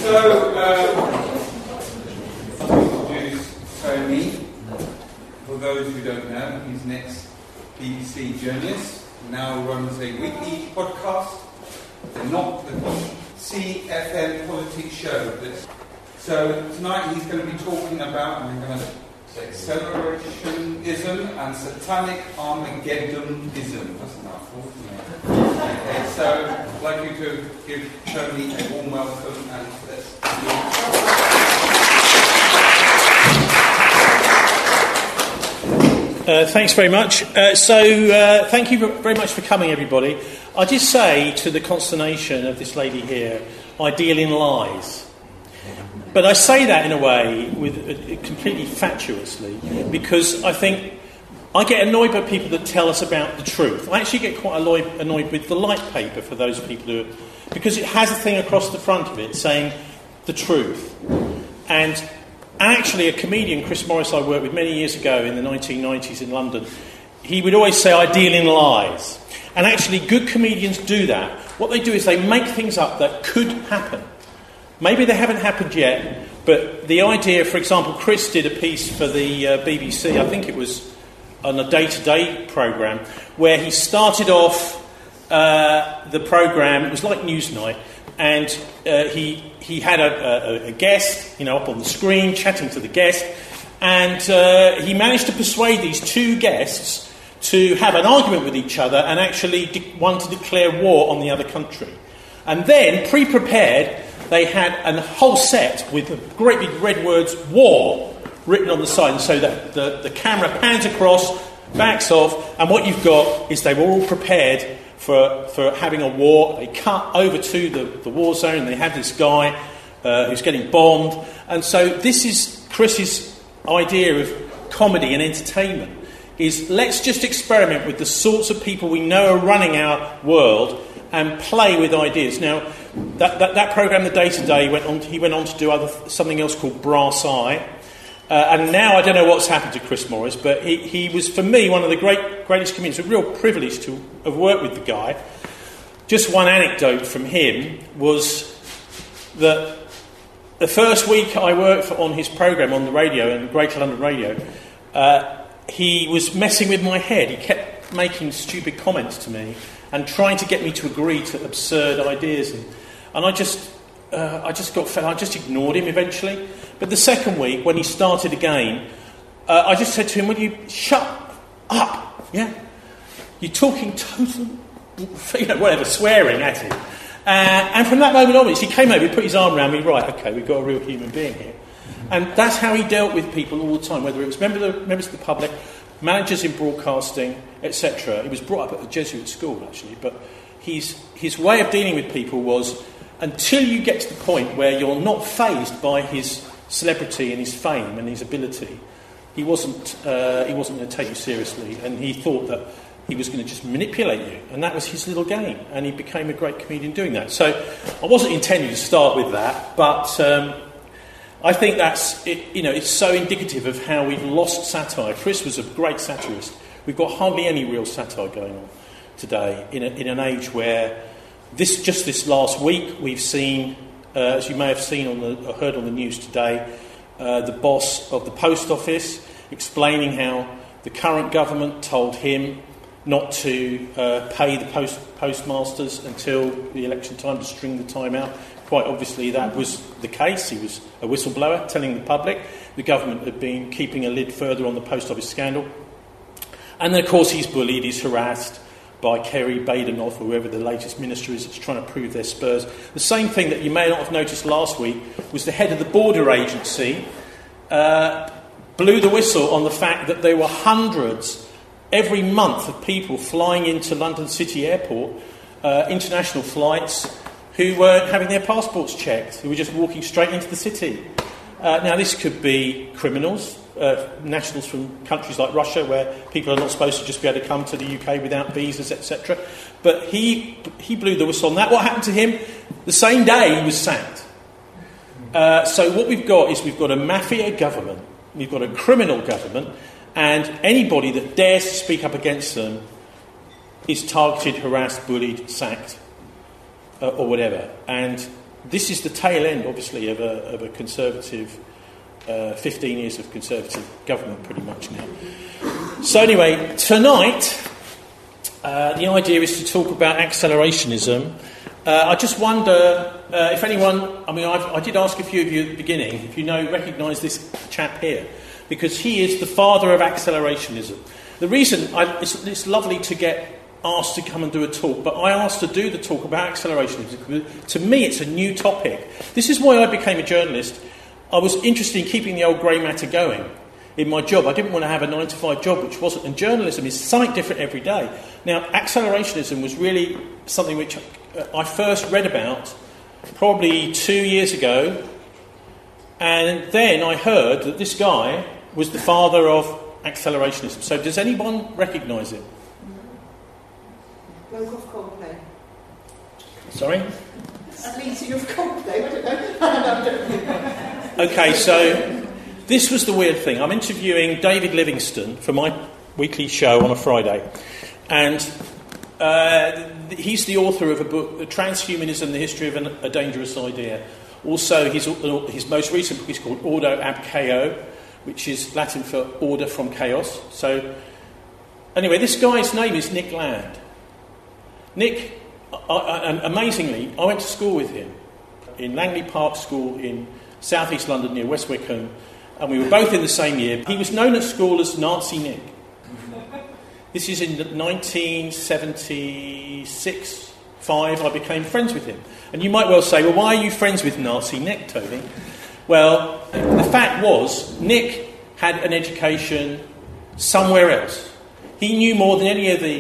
So, I'll introduce Tony. For those who don't know, he's an ex-BBC journalist, now runs a weekly podcast. They're not the CFM politics show. So tonight he's going to be talking about, I'm going to say, accelerationism and satanic Armageddonism. That's a mouthful, isn't it? Okay, so I'd like you to give Tony a warm welcome and let's Thanks very much. Thank you very much for coming, everybody. I just say, to the consternation of this lady here, I deal in lies. But I say that in a way, completely fatuously, because I think I get annoyed by people that tell us about the truth. I actually get quite annoyed with the Light paper, for those people because it has a thing across the front of it saying the truth. And actually, a comedian, Chris Morris, I worked with many years ago in the 1990s in London, he would always say, I deal in lies. And actually, good comedians do that. What they do is they make things up that could happen. Maybe they haven't happened yet, but the idea, for example, Chris did a piece for the BBC, I think it was on a day-to-day programme, where he started off the programme, it was like Newsnight, and he had a guest, up on the screen, chatting to the guest, and he managed to persuade these two guests to have an argument with each other and actually one to declare war on the other country. And then, pre-prepared, they had a whole set with great big red words, war, written on the side, and so that the camera pans across, backs off, and what you've got is they were all prepared for having a war. They cut over to the war zone, and they had this guy who's getting bombed. And so this is Chris's idea of comedy and entertainment, is let's just experiment with the sorts of people we know are running our world and play with ideas. Now, that programme, The Day Today, he went on to do something else called Brass Eye. And now I don't know what's happened to Chris Morris, but he was, for me, one of the greatest comedians. It's a real privilege to have worked with the guy. Just one anecdote from him was that the first week I worked on his programme on the radio, on Greater London Radio, he was messing with my head. He kept making stupid comments to me and trying to get me to agree to absurd ideas. And I just got fed. I just ignored him eventually. But the second week, when he started again, I just said to him, will you shut up? Yeah? You're talking total, whatever, swearing at him. And from that moment onwards, he came over, he put his arm around me, right, okay, we've got a real human being here. And that's how he dealt with people all the time, whether it was members of the public, managers in broadcasting, etc. He was brought up at a Jesuit school, actually, but his way of dealing with people was, until you get to the point where you're not fazed by his celebrity and his fame and his ability, he wasn't going to take you seriously, and he thought that he was going to just manipulate you, and that was his little game, and he became a great comedian doing that. So I wasn't intending to start with that, but I think that's it's so indicative of how we've lost satire. Chris was a great satirist. We've got hardly any real satire going on today in an age where this last week we've seen, as you may have seen or heard on the news today, the boss of the post office explaining how the current government told him not to pay the postmasters until the election time, to string the time out. Quite obviously that was the case. He was a whistleblower telling the public the government had been keeping a lid further on the post office scandal. And then, of course, he's bullied, he's harassed by Kerry Badenoff, or whoever the latest minister is that's trying to prove their spurs. The same thing that you may not have noticed last week was the head of the border agency blew the whistle on the fact that there were hundreds every month of people flying into London City Airport, international flights, who were having their passports checked, who were just walking straight into the city. Now, this could be criminals, nationals from countries like Russia, where people are not supposed to just be able to come to the UK without visas, etc. But he blew the whistle on that. What happened to him? The same day he was sacked. So what we've got is we've got a mafia government, we've got a criminal government, and anybody that dares to speak up against them is targeted, harassed, bullied, sacked, or whatever. And this is the tail end, obviously, of a conservative, 15 years of conservative government, pretty much now. So anyway, tonight, the idea is to talk about accelerationism. I just wonder if anyone, I did ask a few of you at the beginning, if you recognise this chap here, because he is the father of accelerationism. The reason, it's lovely to get asked to come and do a talk, but I asked to do the talk about accelerationism. To me, it's a new topic. This is why I became a journalist. I was interested in keeping the old grey matter going in my job. I didn't want to have a 9-to-5 job, which wasn't. And journalism is something different every day. Now, accelerationism was really something which I first read about probably 2 years ago, and then I heard that this guy was the father of accelerationism. So does anyone recognise him? Bloke off Coldplay. Sorry? At least you're Coldplay, I don't know. Okay, so this was the weird thing. I'm interviewing David Livingstone for my weekly show on a Friday, and he's the author of a book, Transhumanism, the History of a Dangerous Idea. Also, his most recent book is called Ordo ab Chao, which is Latin for order from chaos. So, anyway, this guy's name is Nick Land. Nick, amazingly, I went to school with him in Langley Park School in South East London near West Wickham, and we were both in the same year. He was known at school as Nazi Nick. This is in 1976, 5, I became friends with him. And you might well say, well, why are you friends with Nazi Nick, Tony? Well, the fact was, Nick had an education somewhere else. He knew more than any of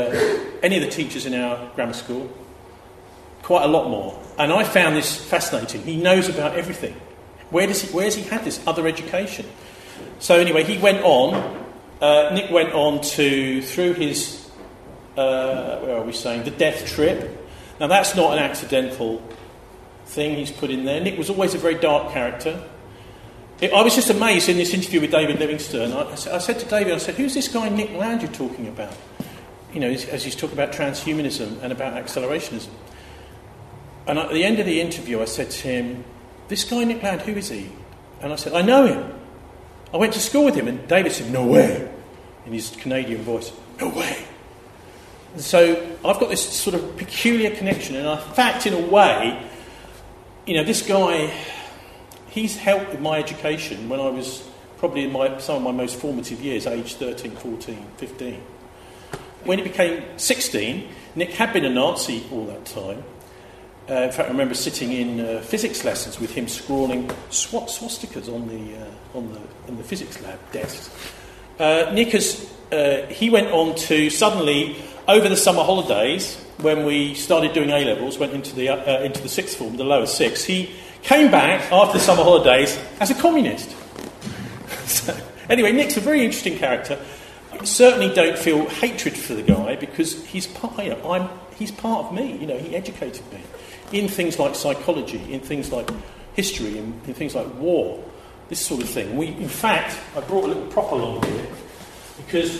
the teachers in our grammar school, quite a lot more. And I found this fascinating. He knows about everything. Where's he had this other education? So anyway, he went on. Nick went on through his, where are we saying, the death trip. Now that's not an accidental thing he's put in there. Nick was always a very dark character. I was just amazed in this interview with David Livingstone. I said to David, who's this guy Nick Land you're talking about? As he's talking about transhumanism and about accelerationism. And at the end of the interview, I said to him, this guy Nick Land, who is he? And I said, I know him. I went to school with him. And David said, no way, in his Canadian voice, no way. And so I've got this sort of peculiar connection. And in fact, in a way, this guy, he's helped with my education when I was probably in some of my most formative years, age 13, 14, 15. When he became 16, Nick had been a Nazi all that time. In fact, I remember sitting in physics lessons with him scrawling swastikas on the physics lab desk. Nick he went on to suddenly, over the summer holidays, when we started doing A-levels, went into the sixth form, the lower sixth, he came back after the summer holidays as a communist. So, anyway, Nick's a very interesting character. I certainly don't feel hatred for the guy because he's part of me. He educated me in things like psychology, in things like history, in things like war, this sort of thing. In fact, I brought a little prop along here because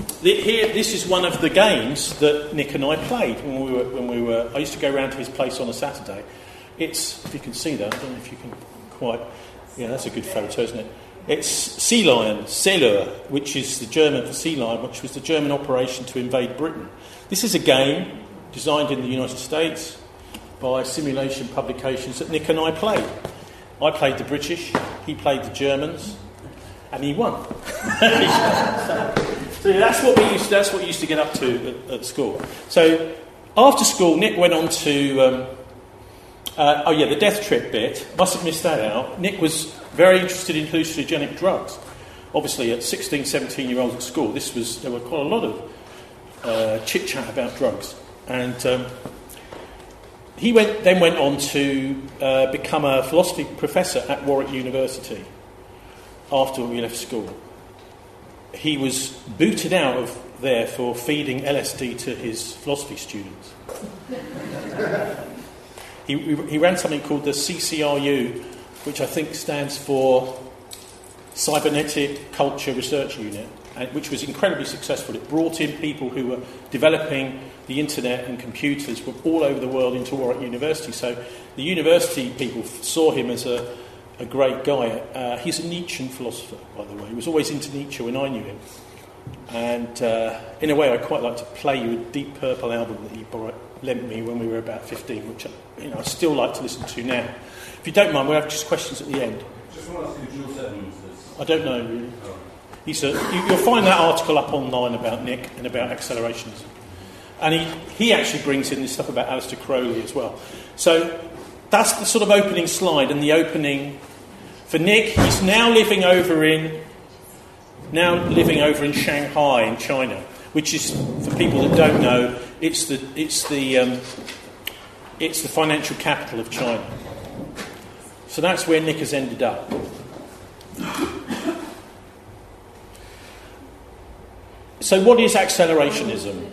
this is one of the games that Nick and I played when we were. I used to go around to his place on a Saturday. It's, if you can see that, I don't know if you can quite. Yeah, that's a good photo, isn't it? It's Sea Lion, Seelöwe, which is the German for sea lion, which was the German operation to invade Britain. This is a game designed in the United States by Simulation Publications that Nick and I played. I played the British, he played the Germans, and he won. So that's what we used to get up to at school. So after school, Nick went on to the death trip bit. Must have missed that out. Nick was very interested in hallucinogenic drugs. Obviously, at 16, 17-year-olds at school, there were quite a lot of chit-chat about drugs. And he then went on to become a philosophy professor at Warwick University after we left school. He was booted out of there for feeding LSD to his philosophy students. He ran something called the CCRU, which I think stands for Cybernetic Culture Research Unit. which was incredibly successful. It brought in people who were developing the internet and computers from all over the world into Warwick University. So the university people saw him as a great guy. He's a Nietzschean philosopher, by the way. He was always into Nietzsche when I knew him. And in a way, I'd quite like to play you a Deep Purple album that he lent me when we were about 15, which I still like to listen to now. If you don't mind, we'll have just questions at the end. Just want to ask you, Jules Evans. I don't know, really. You'll find that article up online about Nick and about accelerationism. And he actually brings in this stuff about Aleister Crowley as well. So that's the sort of opening slide, and the opening for Nick. He's now living over in Shanghai in China, which is, for people that don't know, it's the financial capital of China. So that's where Nick has ended up. So what is accelerationism?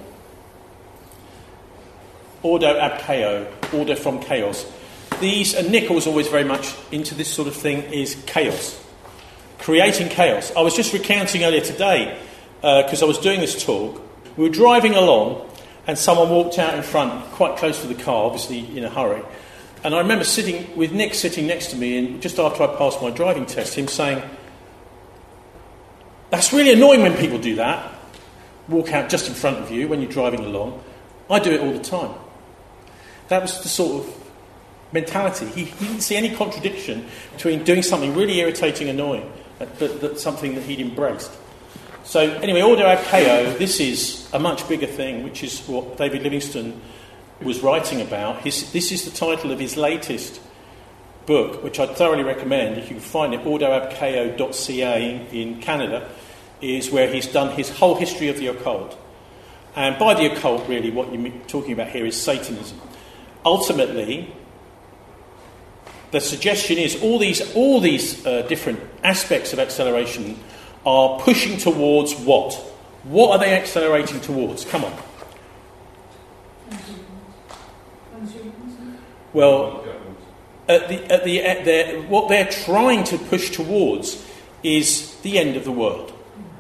Ordo ab chaos, order from chaos. And Nick was always very much into this sort of thing, is chaos. Creating chaos. I was just recounting earlier today, because I was doing this talk, we were driving along and someone walked out in front, quite close to the car, obviously in a hurry. And I remember Nick sitting next to me, and just after I passed my driving test, him saying, "That's really annoying when people do that. Walk out just in front of you when you're driving along. I do it all the time." That was the sort of mentality. He didn't see any contradiction between doing something really irritating, annoying, but something that he'd embraced. So anyway, Ordo ab chaos, this is a much bigger thing, which is what David Livingstone was writing about. This is the title of his latest book, which I'd thoroughly recommend. If you can find it, ordoabchaos.ca in Canada, is where he's done his whole history of the occult. And by the occult, really, what you're talking about here is Satanism. Ultimately, the suggestion is all these different aspects of acceleration are pushing towards what? What are they accelerating towards? Come on. Well, what they're trying to push towards is the end of the world.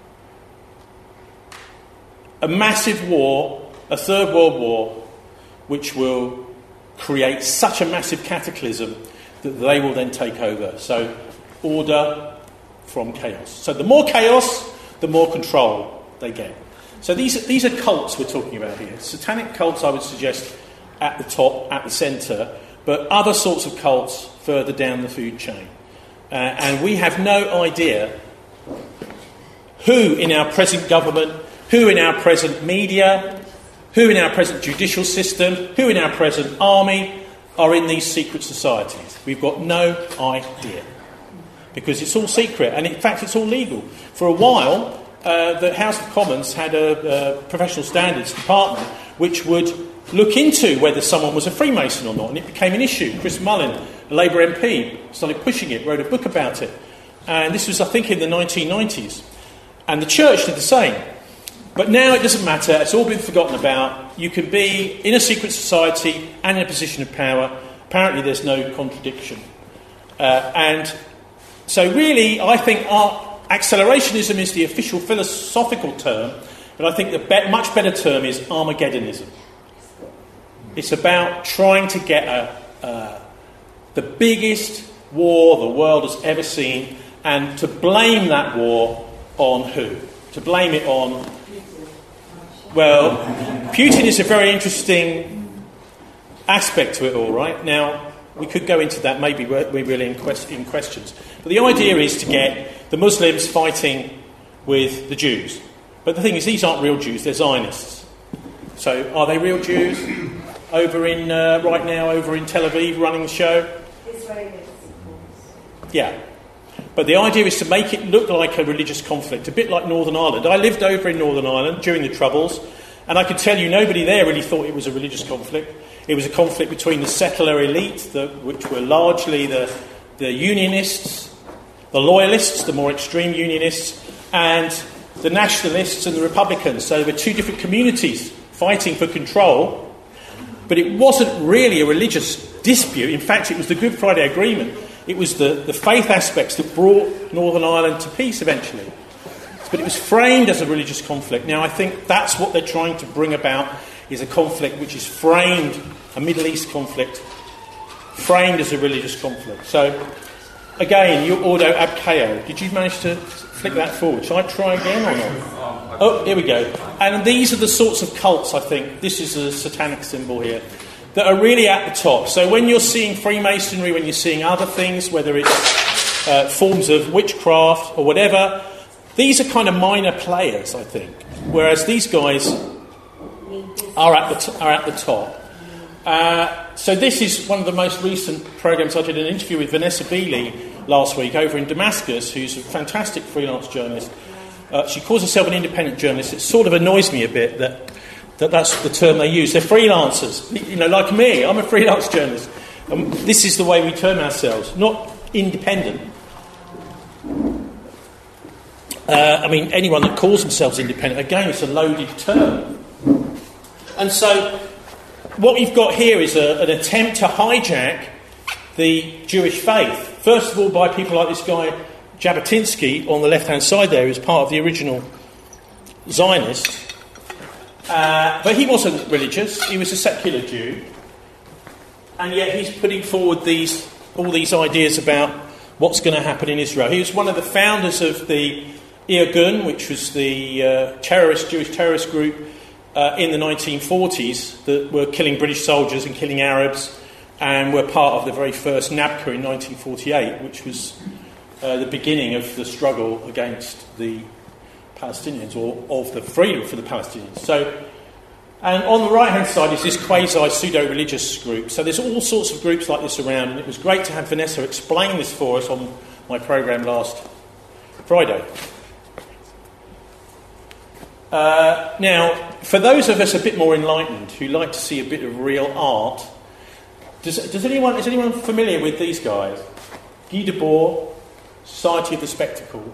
A massive war, a third world war, which will create such a massive cataclysm that they will then take over. So, order from chaos. So the more chaos, the more control they get. So these are cults we're talking about here. Satanic cults, I would suggest, at the top, at the centre, but other sorts of cults further down the food chain. And we have no idea who in our present government, who in our present media, who in our present judicial system, who in our present army are in these secret societies. We've got no idea. Because it's all secret, and in fact it's all legal. For a while, the House of Commons had a professional standards department which would look into whether someone was a Freemason or not, and it became an issue. Chris Mullin, a Labour MP, started pushing it, wrote a book about it. And this was, I think, in the 1990s. And the church did the same. But now it doesn't matter, it's all been forgotten about. You can be in a secret society and in a position of power. Apparently there's no contradiction. And so really, I think accelerationism is the official philosophical term, but I think the much better term is Armageddonism. It's about trying to get the biggest war the world has ever seen, and to blame that war on who? To blame it on... Well, Putin is a very interesting aspect to it all, right? Now, we could go into that maybe we really in questions. But the idea is to get the Muslims fighting with the Jews. But the thing is, these aren't real Jews, they're Zionists. So are they real Jews over in right now over in Tel Aviv running the show? Israelis. Yeah. But the idea is to make it look like a religious conflict, a bit like Northern Ireland. I lived over in Northern Ireland during the Troubles, and I could tell you nobody there really thought it was a religious conflict. It was a conflict between the settler elite, which were largely the Unionists, the Loyalists, the more extreme Unionists, and the Nationalists and the Republicans. So there were two different communities fighting for control, but it wasn't really a religious dispute. In fact, it was the Good Friday Agreement. It was the faith aspects that brought Northern Ireland to peace eventually. but it was framed as a religious conflict. Now, I think that's what they're trying to bring about, is a conflict which is framed, a Middle East conflict, framed as a religious conflict. So, again, your Ordo ab Chao. Did you manage to flick that forward? Shall I try again or not? Oh, here we go. And these are the sorts of cults, I think. This is a satanic symbol here, that are really at the top. So when you're seeing Freemasonry, when you're seeing other things, whether it's forms of witchcraft or whatever, these are kind of minor players, I think. Whereas these guys are at the top. So this is one of the most recent programmes. I did an interview with Vanessa Beeley last week over in Damascus, who's a fantastic freelance journalist. She calls herself an independent journalist. It sort of annoys me a bit that's the term they use. They're freelancers. You know, like me, I'm a freelance journalist. This is the way we term ourselves, not independent. I mean, anyone that calls themselves independent, again, it's a loaded term. And so what we've got here is an attempt to hijack the Jewish faith. First of all, by people like this guy, Jabotinsky, on the left-hand side there, who's part of the original Zionists. But he wasn't religious, he was a secular Jew. And yet he's putting forward all these ideas about what's going to happen in Israel. He was one of the founders of the Irgun, which was the Jewish terrorist group in the 1940s that were killing British soldiers and killing Arabs, and were part of the very first Nabka in 1948, which was the beginning of the struggle against the Palestinians, or of the freedom for the Palestinians. So, and on the right-hand side is this quasi-pseudo-religious group. So there's all sorts of groups like this around, and it was great to have Vanessa explain this for us on my programme last Friday. Now, for those of us a bit more enlightened who like to see a bit of real art, is anyone familiar with these guys? Guy Debord, Society of the Spectacle.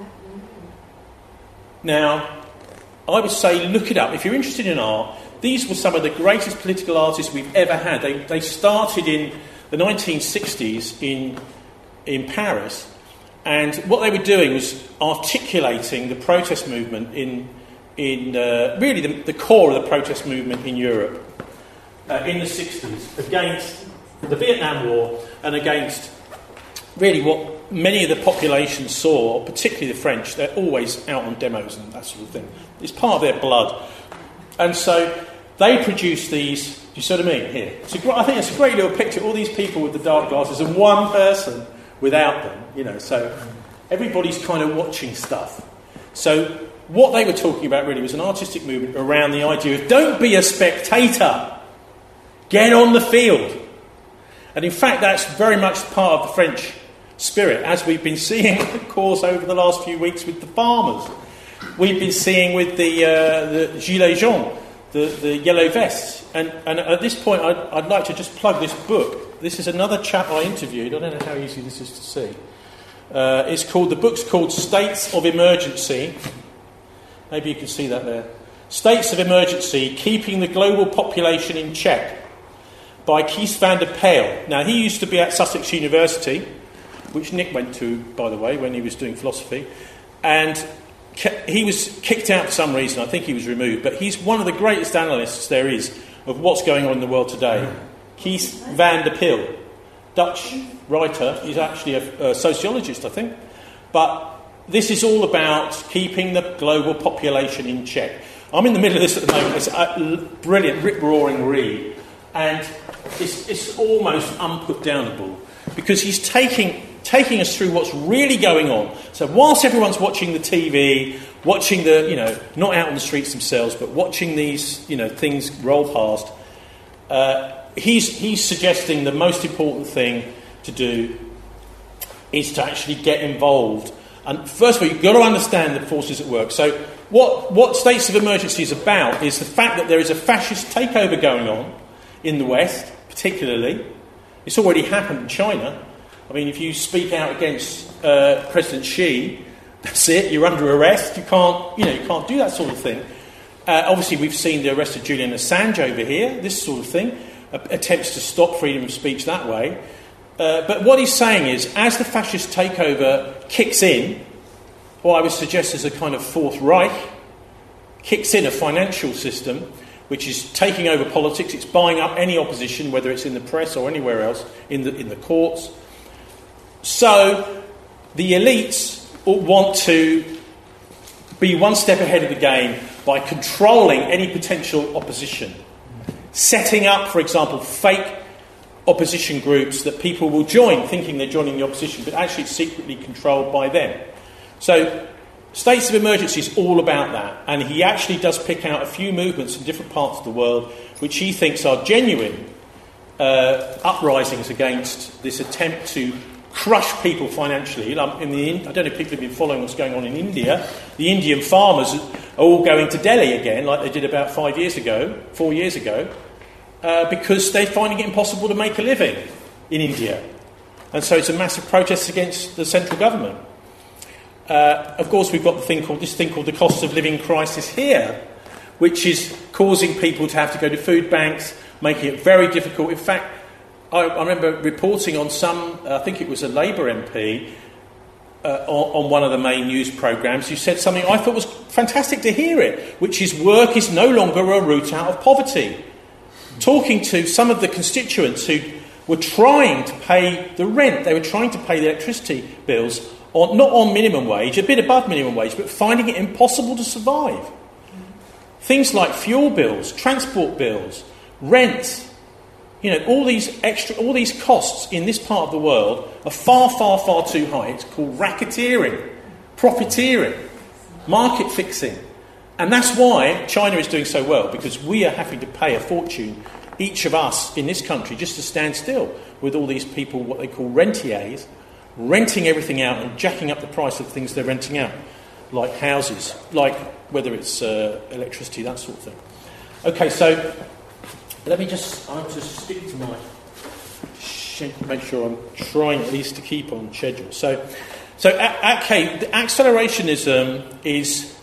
Now, I would say look it up. If you're interested in art, these were some of the greatest political artists we've ever had. They started in the 1960s in Paris, and what they were doing was articulating the protest movement in really the core of the protest movement in Europe in the 60s against the Vietnam War and against really what many of the population saw, particularly the French. They're always out on demos and that sort of thing. It's part of their blood. And so they produced these, do you see what I mean, here? I think it's a great little picture, all these people with the dark glasses and one person without them, you know, so everybody's kind of watching stuff. So what they were talking about really was an artistic movement around the idea of don't be a spectator, get on the field. And in fact, that's very much part of the French spirit, as we've been seeing, of course, over the last few weeks with the farmers. We've been seeing with the Gilets jaunes, the yellow vests. And at this point, I'd like to just plug this book. This is another chap I interviewed. I don't know how easy this is to see. The book's called States of Emergency. Maybe you can see that there. States of Emergency, Keeping the Global Population in Check, by Kees van der Pijl. Now, he used to be at Sussex University, which Nick went to, by the way, when he was doing philosophy. And he was kicked out for some reason. I think he was removed. But he's one of the greatest analysts there is of what's going on in the world today. Kees van der Pijl, Dutch writer. He's actually a sociologist, I think. But this is all about keeping the global population in check. I'm in the middle of this at the moment. It's a brilliant, rip-roaring read. And it's almost unput-downable, because he's taking us through what's really going on. So whilst everyone's watching the TV, watching not out on the streets themselves, but watching these, things roll past, he's suggesting the most important thing to do is to actually get involved. And first of all, you've got to understand the forces at work. So what States of Emergency is about is the fact that there is a fascist takeover going on in the West, particularly. It's already happened in China. I mean, if you speak out against President Xi, that's it. You're under arrest. You can't do that sort of thing. Obviously, we've seen the arrest of Julian Assange over here. This sort of thing, attempts to stop freedom of speech that way. But what he's saying is, as the fascist takeover kicks in, what I would suggest is a kind of Fourth Reich, kicks in a financial system which is taking over politics. It's buying up any opposition, whether it's in the press or anywhere else, in the courts. So the elites want to be one step ahead of the game by controlling any potential opposition, setting up, for example, fake opposition groups that people will join thinking they're joining the opposition, but actually it's secretly controlled by them. So states of emergency is all about that, and he actually does pick out a few movements in different parts of the world which he thinks are genuine uprisings against this attempt to crush people financially. I don't know if people have been following what's going on in India. The Indian farmers are all going to Delhi again, like they did about 4 years ago, because they're finding it impossible to make a living in India. And so it's a massive protest against the central government. Of course, we've got this thing called the cost of living crisis here, which is causing people to have to go to food banks, making it very difficult. In fact, I remember reporting on I think it was a Labour MP, on one of the main news programmes, who said something I thought was fantastic to hear it, which is work is no longer a route out of poverty. Talking to some of the constituents who were trying to pay the rent, they were trying to pay the electricity bills, not on minimum wage, a bit above minimum wage, but finding it impossible to survive. Things like fuel bills, transport bills, rent, all these costs in this part of the world are far, far, far too high. It's called racketeering, profiteering, market fixing. And that's why China is doing so well, because we are having to pay a fortune, each of us in this country, just to stand still with all these people, what they call rentiers, renting everything out and jacking up the price of things they're renting out, like houses, like whether it's electricity, that sort of thing. Okay, so let me I'll just stick to my make sure I'm trying at least to keep on schedule. So okay, the accelerationism is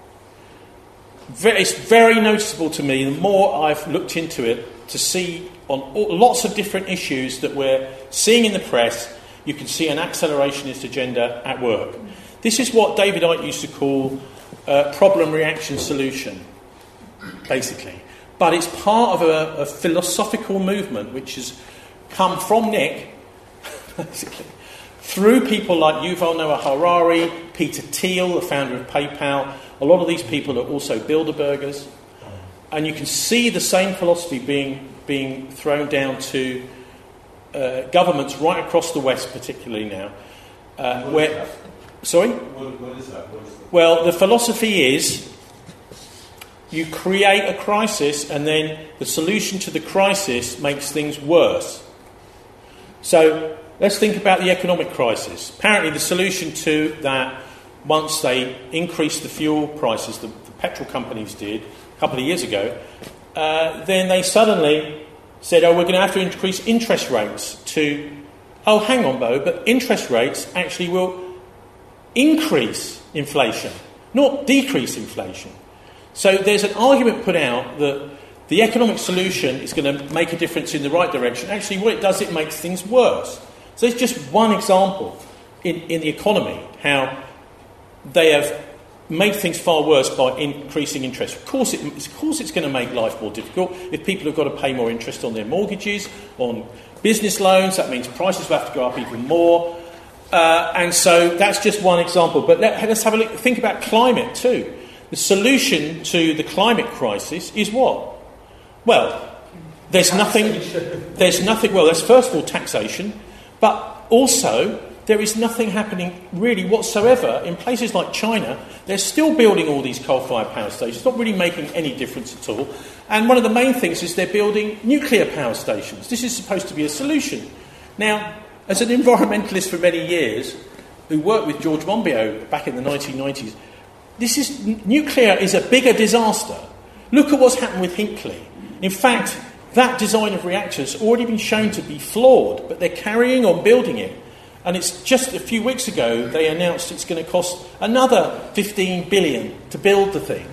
it's very noticeable to me. The more I've looked into it, to see on lots of different issues that we're seeing in the press, you can see an accelerationist agenda at work. This is what David Icke used to call problem, reaction, solution, basically. But it's part of a philosophical movement which has come from Nick, basically, through people like Yuval Noah Harari, Peter Thiel, the founder of PayPal. A lot of these people are also Bilderbergers. And you can see the same philosophy being thrown down to governments right across the West, particularly now. Sorry? What is that? Well, the philosophy is you create a crisis and then the solution to the crisis makes things worse. So let's think about the economic crisis. Apparently the solution to that, once they increased the fuel prices, the petrol companies did a couple of years ago, then they suddenly said, we're going to have to increase interest rates to... Oh, hang on, Bo, but interest rates actually will increase inflation, not decrease inflation. So there's an argument put out that the economic solution is going to make a difference in the right direction. Actually, what it does, it makes things worse. So it's just one example in the economy, how they have made things far worse by increasing interest. Of course it's going to make life more difficult. If people have got to pay more interest on their mortgages, on business loans, that means prices will have to go up even more. And so that's just one example. But let's have a look. Think about climate too. The solution to the climate crisis is what? Well, there's nothing. Well, there's first of all taxation, but also there is nothing happening really whatsoever in places like China. They're still building all these coal-fired power stations. It's not really making any difference at all. And one of the main things is they're building nuclear power stations. This is supposed to be a solution. Now, as an environmentalist for many years, who worked with George Monbiot back in the 1990s, nuclear is a bigger disaster. Look at what's happened with Hinkley. In fact, that design of reactors has already been shown to be flawed, but they're carrying on building it. And it's just a few weeks ago they announced it's going to cost another $15 billion to build the thing.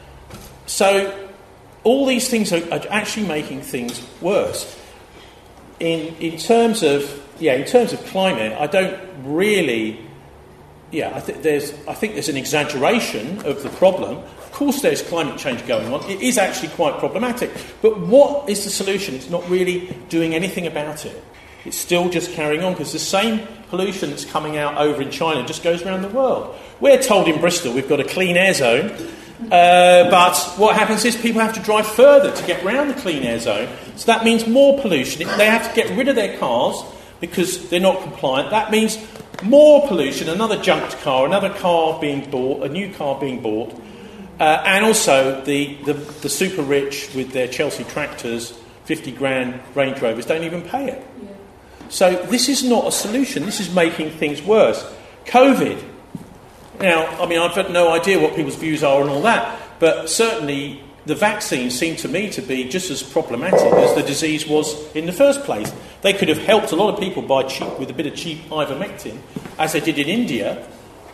So all these things are actually making things worse. In terms of climate, I don't really I think there's an exaggeration of the problem. Of course, there's climate change going on. It is actually quite problematic. But what is the solution? It's not really doing anything about it. It's still just carrying on, because the same pollution that's coming out over in China just goes around the world. We're told in Bristol we've got a clean air zone, but what happens is people have to drive further to get around the clean air zone. So that means more pollution. They have to get rid of their cars because they're not compliant. That means more pollution, another junked car, another car being bought, a new car being bought, and also the super rich with their Chelsea tractors, 50 grand Range Rovers, don't even pay it. Yeah. So this is not a solution. This is making things worse. COVID. Now, I mean, I've got no idea what people's views are on all that, but certainly the vaccine seemed to me to be just as problematic as the disease was in the first place. They could have helped a lot of people with a bit of cheap ivermectin, as they did in India.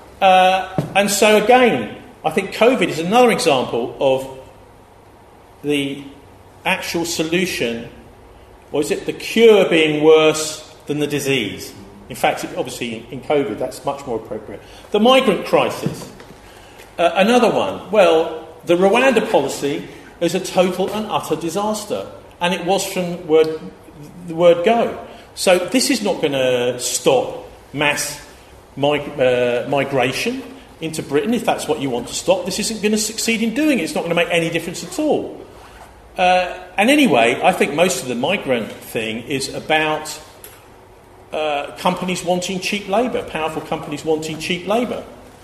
And so again, I think COVID is another example of the actual solution, or is it the cure being worse than the disease? In fact, obviously in COVID that's much more appropriate. The migrant crisis, another one. Well, the Rwanda policy is a total and utter disaster, and it was from the word go. So this is not going to stop mass migration into Britain, if that's what you want to stop. This isn't going to succeed in doing it. It's not going to make any difference at all. And anyway, I think most of the migrant thing is about companies wanting cheap labour, powerful companies wanting cheap labour.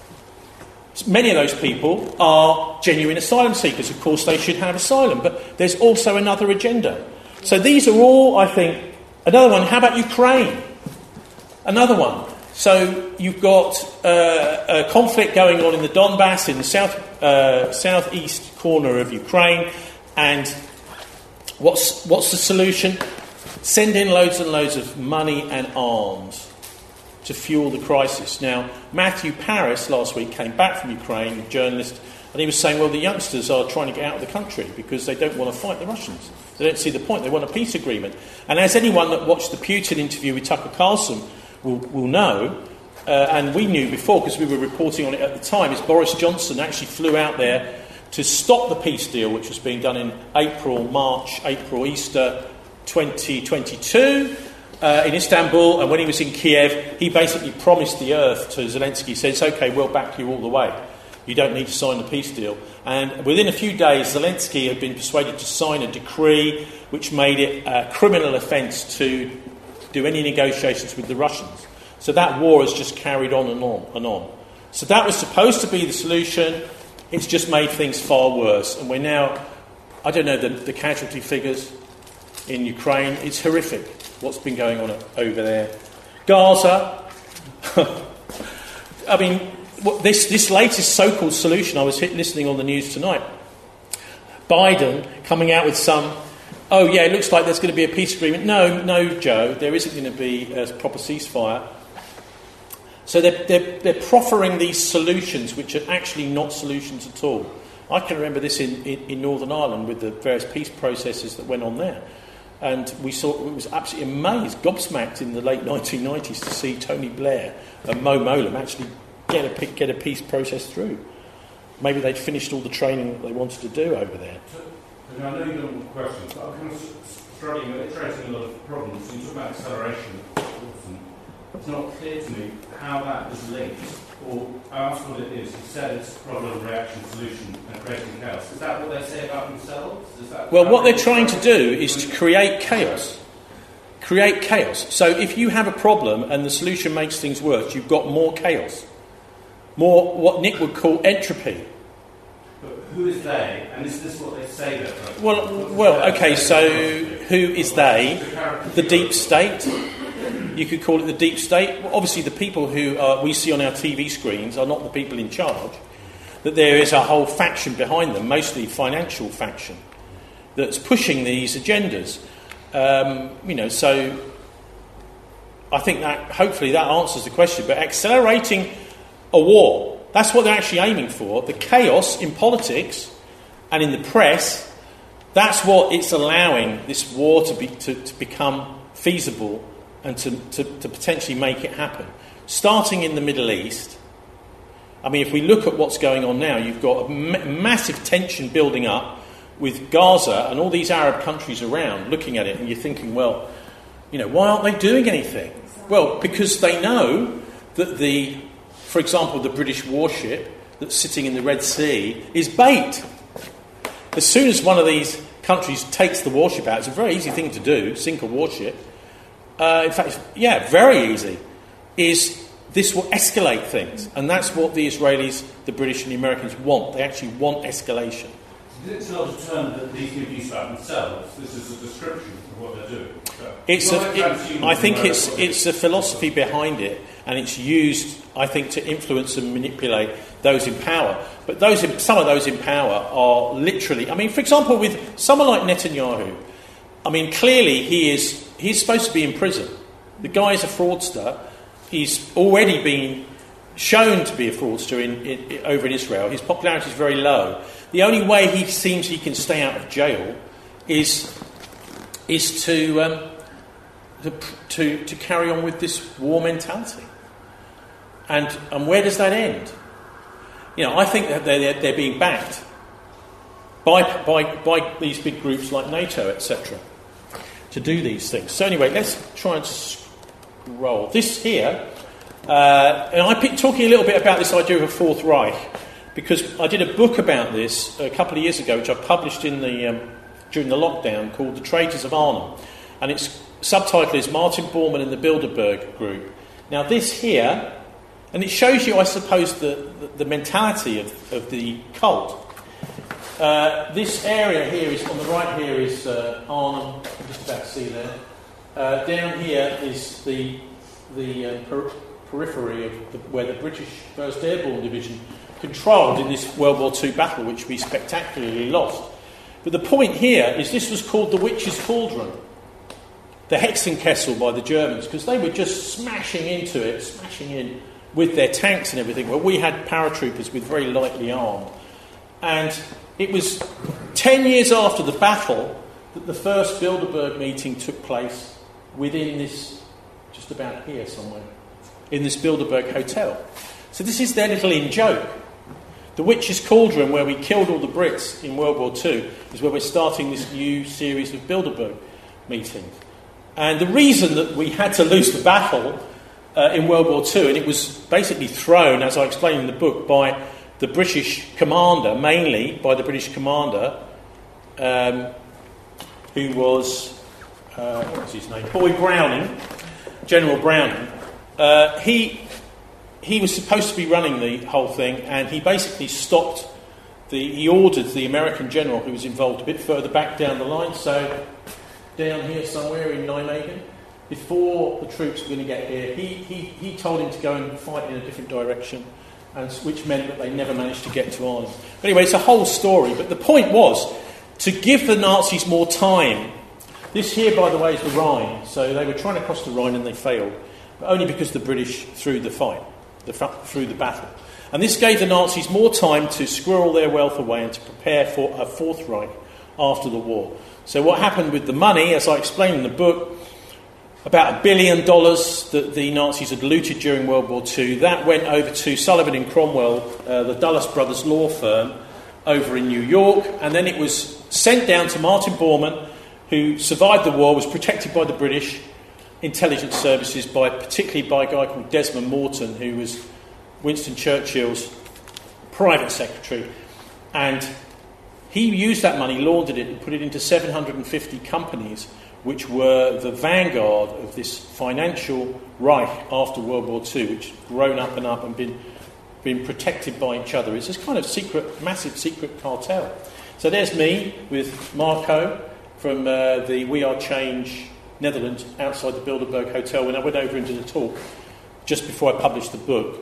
Many of those people are genuine asylum seekers. Of course, they should have asylum, but there's also another agenda. So these are all, I think... Another one, how about Ukraine? Another one. So you've got a conflict going on in the Donbass, in the southeast corner of Ukraine, and what's the solution? Send in loads and loads of money and arms to fuel the crisis. Now, Matthew Paris last week came back from Ukraine, a journalist, and he was saying, well, the youngsters are trying to get out of the country because they don't want to fight the Russians. They don't see the point. They want a peace agreement. And as anyone that watched the Putin interview with Tucker Carlson will know, and we knew before because we were reporting on it at the time, is Boris Johnson actually flew out there to stop the peace deal, which was being done in April, Easter 2022 in Istanbul. And when he was in Kiev, he basically promised the earth to Zelensky. He said, it's OK, we'll back you all the way. You don't need to sign the peace deal. And within a few days, Zelensky had been persuaded to sign a decree which made it a criminal offence to do any negotiations with the Russians. So that war has just carried on and on and on. So that was supposed to be the solution. It's just made things far worse. And we're now, I don't know the casualty figures in Ukraine. It's horrific what's been going on over there. Gaza. I mean, this latest so-called solution, I was listening on the news tonight. Biden coming out with some, oh yeah, it looks like there's going to be a peace agreement. No, Joe, there isn't going to be a proper ceasefire. So they're proffering these solutions which are actually not solutions at all. I can remember this in Northern Ireland with the various peace processes that went on there. And we was absolutely amazed, gobsmacked in the late 1990s to see Tony Blair and Mo Mowlam actually get a peace process through. Maybe they'd finished all the training that they wanted to do over there. I know you don't want questions, but I'm kind of struggling with it, tracing a lot of problems. You talk about acceleration. It's not clear to me how that is linked, or I asked what it is. You said it's problem, reaction, solution, and creating chaos. Is that what they say about themselves? Well, what they're trying to do is to create chaos. Create chaos. So if you have a problem and the solution makes things worse, you've got more chaos. More what Nick would call entropy. But who is they? And is this what they say they're from? Well, okay, so who is they? The deep state. You could call it the deep state. Well, obviously, the people who we see on our TV screens are not the people in charge. That there is a whole faction behind them, mostly financial faction, that's pushing these agendas. So I think that hopefully that answers the question. But accelerating a war, that's what they're actually aiming for. The chaos in politics and in the press, that's what it's allowing this war to become feasible and to potentially make it happen. Starting in the Middle East, I mean, if we look at what's going on now, you've got a massive tension building up with Gaza and all these Arab countries around looking at it, and you're thinking, well, why aren't they doing anything? Well, because they know that for example, the British warship that's sitting in the Red Sea is bait. As soon as one of these countries takes the warship out, it's a very easy thing to do, sink a warship. In fact, very easy. This will escalate things, and that's what the Israelis, the British and the Americans want. They actually want escalation. It's not a term that these people use about themselves. This is a description of what they're doing. I think it's a philosophy behind it, and it's used, I think, to influence and manipulate those in power. But some of those in power are literally... I mean, for example, with someone like Netanyahu, I mean, clearly he's supposed to be in prison. The guy is a fraudster. He's already been shown to be a fraudster over in Israel. His popularity is very low. The only way he seems he can stay out of jail is to carry on with this war mentality. And where does that end? I think that they're being backed by these big groups like NATO, etc., to do these things. So anyway, let's try and scroll. This here, and I picked talking a little bit about this idea of a Fourth Reich, because I did a book about this a couple of years ago, which I published during the lockdown, called The Traitors of Arnhem. And its subtitle is Martin Bormann and the Bilderberg Group. Now this here, and it shows you, I suppose, the mentality of the cult. This area here is, on the right here is Arnhem, I'm just about to see there. Down here is the periphery of where the British 1st Airborne Division controlled in this World War II battle, which we spectacularly lost. But the point here is this was called the Witch's Cauldron, the Hexenkessel by the Germans, because they were just smashing in with their tanks and everything. Well, we had paratroopers with very lightly armed. And it was 10 years after the battle that the first Bilderberg meeting took place within this, just about here somewhere, in this Bilderberg hotel. So this is their little in-joke. The Witch's Cauldron, where we killed all the Brits in World War II, is where we're starting this new series of Bilderberg meetings. And the reason that we had to lose the battle in World War II, and it was basically thrown, as I explained in the book, by the British commander, mainly by the British commander, who was, what was his name? Boy Browning, General Browning. He was supposed to be running the whole thing, and he basically he ordered the American general who was involved a bit further back down the line, so down here somewhere in Nijmegen, before the troops were going to get here, he told him to go and fight in a different direction, and which meant that they never managed to get to Arnhem. But anyway, it's a whole story, but the point was to give the Nazis more time. This here, by the way, is the Rhine, so they were trying to cross the Rhine and they failed, but only because the British threw the fight. Through the battle. And this gave the Nazis more time to squirrel their wealth away and to prepare for a Fourth Reich after the war. So what happened with the money, as I explained in the book, about $1 billion that the Nazis had looted during World War II, that went over to Sullivan and Cromwell, the Dulles Brothers law firm, over in New York, and then it was sent down to Martin Bormann, who survived the war, was protected by the British intelligence services, particularly by a guy called Desmond Morton, who was Winston Churchill's private secretary. And he used that money, laundered it, and put it into 750 companies, which were the vanguard of this financial Reich after World War II, which had grown up and been protected by each other. It's this kind of massive secret cartel. So there's me with Marco from the We Are Change Netherlands, outside the Bilderberg Hotel, when I went over into the talk just before I published the book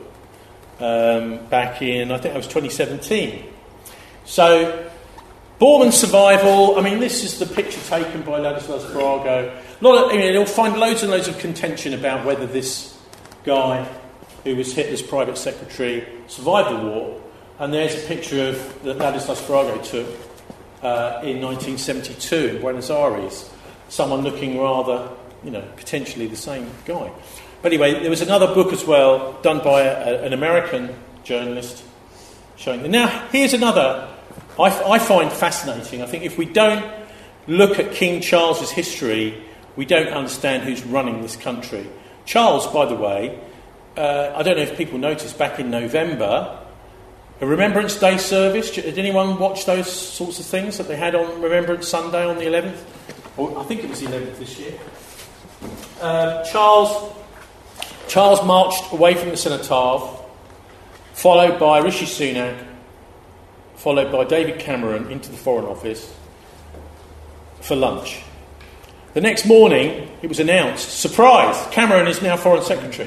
back in, I think it was 2017. So, Bormann's survival, I mean, this is the picture taken by Ladislas Virago. You'll find loads and loads of contention about whether this guy, who was Hitler's private secretary, survived the war. And there's a picture that Ladislas Virago took in 1972 in Buenos Aires. Someone looking rather, potentially the same guy. But anyway, there was another book as well, done by an American journalist, showing. Now, here's another I find fascinating. I think if we don't look at King Charles's history, we don't understand who's running this country. Charles, by the way, I don't know if people noticed back in November, a Remembrance Day service. Did anyone watch those sorts of things that they had on Remembrance Sunday on the 11th? Or I think it was the 11th this year. Charles marched away from the cenotaph, followed by Rishi Sunak, followed by David Cameron into the Foreign Office for lunch. The next morning, it was announced, surprise, Cameron is now Foreign Secretary.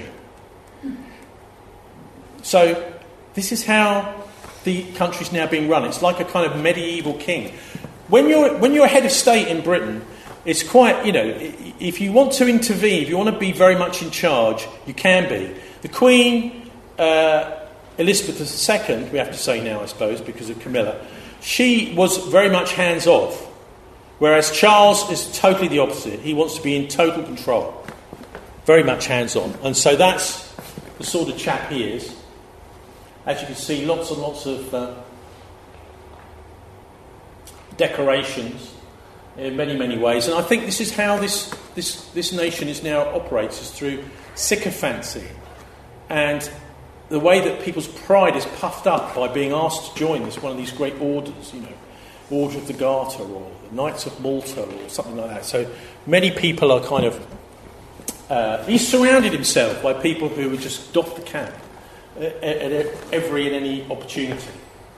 So, this is how the country's now being run. It's like a kind of medieval king. When you're head of state in Britain, it's quite, if you want to intervene, if you want to be very much in charge, you can be. The Queen, Elizabeth II, we have to say now, I suppose, because of Camilla, she was very much hands-off, whereas Charles is totally the opposite. He wants to be in total control, very much hands-on. And so that's the sort of chap he is. As you can see, lots and lots of decorations in many, many ways. And I think this is how this nation is now operates, is through sycophancy. And the way that people's pride is puffed up by being asked to join one of these great orders, Order of the Garter or the Knights of Malta or something like that. So many people are kind of... he's surrounded himself by people who would just doff the cap at every and any opportunity.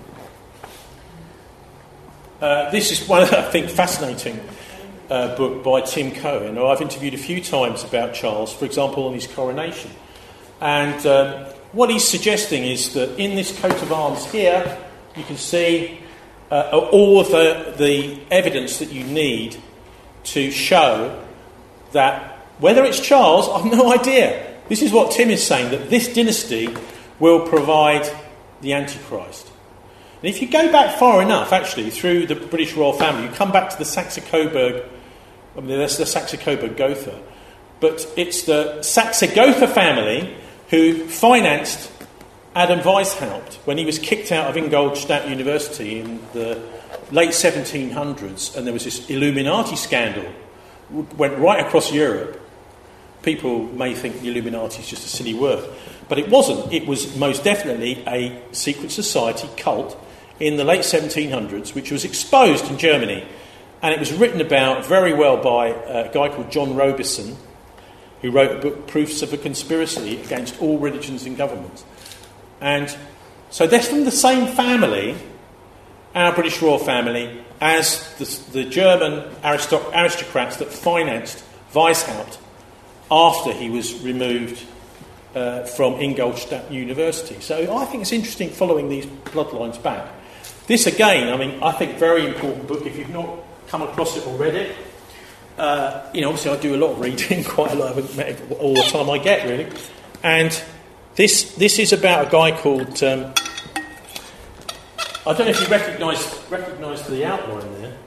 This is one, I think, fascinating book by Tim Cohen, who I've interviewed a few times about Charles, for example, on his coronation. And what he's suggesting is that in this coat of arms here, you can see all of the evidence that you need to show that, whether it's Charles, I've no idea. This is what Tim is saying, that this dynasty will provide the Antichrist. And if you go back far enough, actually, through the British royal family, you come back to the Saxe-Coburg, that's the Saxe-Coburg-Gotha, but it's the Saxe-Gotha family who financed Adam Weishaupt when he was kicked out of Ingolstadt University in the late 1700s, and there was this Illuminati scandal, went right across Europe. People may think the Illuminati is just a silly word, but it wasn't. It was most definitely a secret society cult in the late 1700s, which was exposed in Germany, and it was written about very well by a guy called John Robison, who wrote a book, Proofs of a Conspiracy Against All Religions and Governments. And so they're from the same family, our British royal family, as the German aristocrats that financed Weishaupt after he was removed from Ingolstadt University. So I think it's interesting following these bloodlines back. This again, I think very important book. If you've not come across it already, obviously I do a lot of reading, quite a lot of it all the time I get, really. And this is about a guy called, I don't know if you recognise the outline there,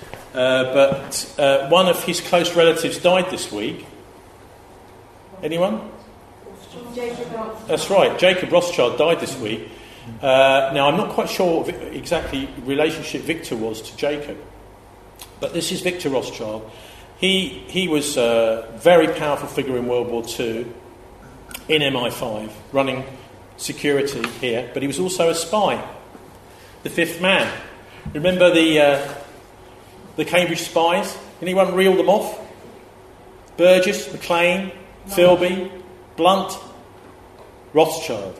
but one of his close relatives died this week. Anyone? That's right, Jacob Rothschild died this week. Now, I'm not quite sure what exactly relationship Victor was to Jacob, but this is Victor Rothschild. He was a very powerful figure in World War II, in MI5, running security here, but he was also a spy, the fifth man. Remember the Cambridge spies? Anyone reel them off? Burgess, Maclean, Philby, Blunt, Rothschild.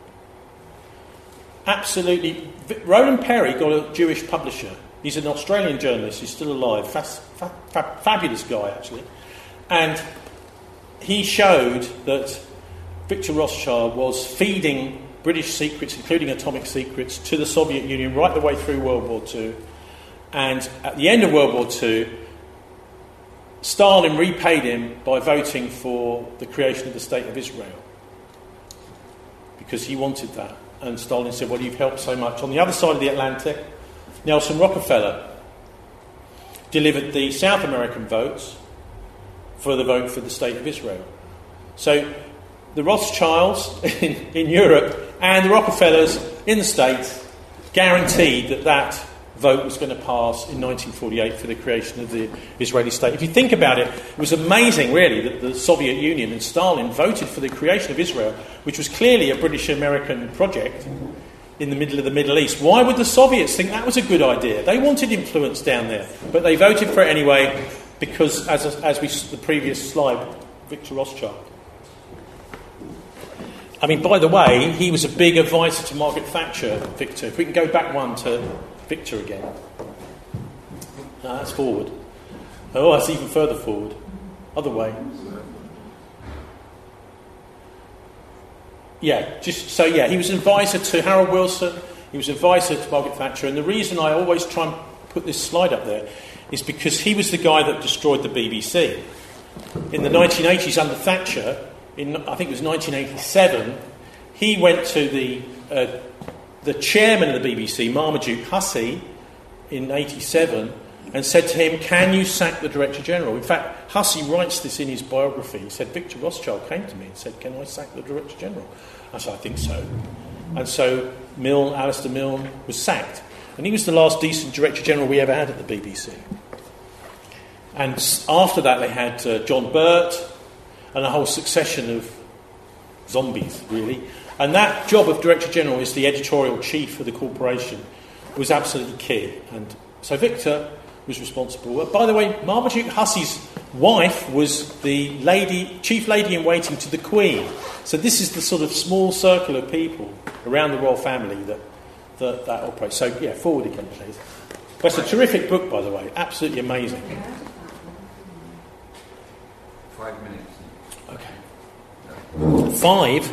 Absolutely. Roland Perry got a Jewish publisher. He's an Australian journalist. He's still alive. Fabulous guy, actually. And he showed that Victor Rothschild was feeding British secrets, including atomic secrets, to the Soviet Union right the way through World War II. And at the end of World War II, Stalin repaid him by voting for the creation of the State of Israel, because he wanted that. And Stalin said, well, you've helped so much. On the other side of the Atlantic, Nelson Rockefeller delivered the South American votes for the vote for the State of Israel. So the Rothschilds in Europe and the Rockefellers in the States guaranteed that vote was going to pass in 1948 for the creation of the Israeli state. If you think about it, it was amazing, really, that the Soviet Union and Stalin voted for the creation of Israel, which was clearly a British-American project in the middle of the Middle East. Why would the Soviets think that was a good idea? They wanted influence down there, but they voted for it anyway because, as we the previous slide, Victor Rothschild. I mean, by the way, he was a big advisor to Margaret Thatcher, Victor. If we can go back one to Victor again. No, that's forward. Oh, that's even further forward. Other way. Yeah, he was an advisor to Harold Wilson, he was an advisor to Margaret Thatcher, and the reason I always try and put this slide up there is because he was the guy that destroyed the BBC. In the 1980s, under Thatcher, I think it was 1987, he went to the chairman of the BBC, Marmaduke Hussey, in 1987, and said to him, "Can you sack the Director General?" In fact, Hussey writes this in his biography. He said, "Victor Rothschild came to me and said, 'Can I sack the Director General?' I said, 'I think so.' And so Alistair Milne was sacked. And he was the last decent Director General we ever had at the BBC. And after that they had John Burt and a whole succession of zombies, really. And that job of Director General as the editorial chief of the corporation was absolutely key. And so Victor was responsible. By the way, Marmaduke Hussey's wife was the chief lady in waiting to the Queen. So this is the sort of small circle of people around the royal family that operates. So yeah, forward again, please. That's a terrific book, by the way. Absolutely amazing. 5 minutes. Okay. 5?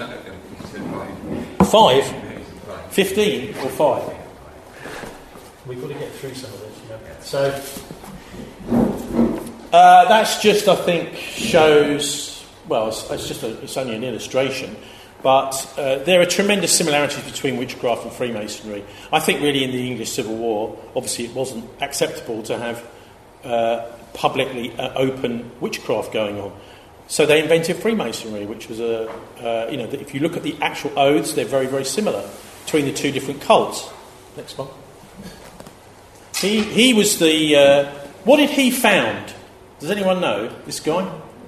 5? 15 or 5? We've got to get through some of this. So that's just, I think, shows. Well, it's only an illustration, but there are tremendous similarities between witchcraft and Freemasonry. I think, really, in the English Civil War, obviously, it wasn't acceptable to have publicly open witchcraft going on. So they invented Freemasonry, which was if you look at the actual oaths, they're very, very similar between the two different cults. Next one. He was the... what did he found? Does anyone know, this guy?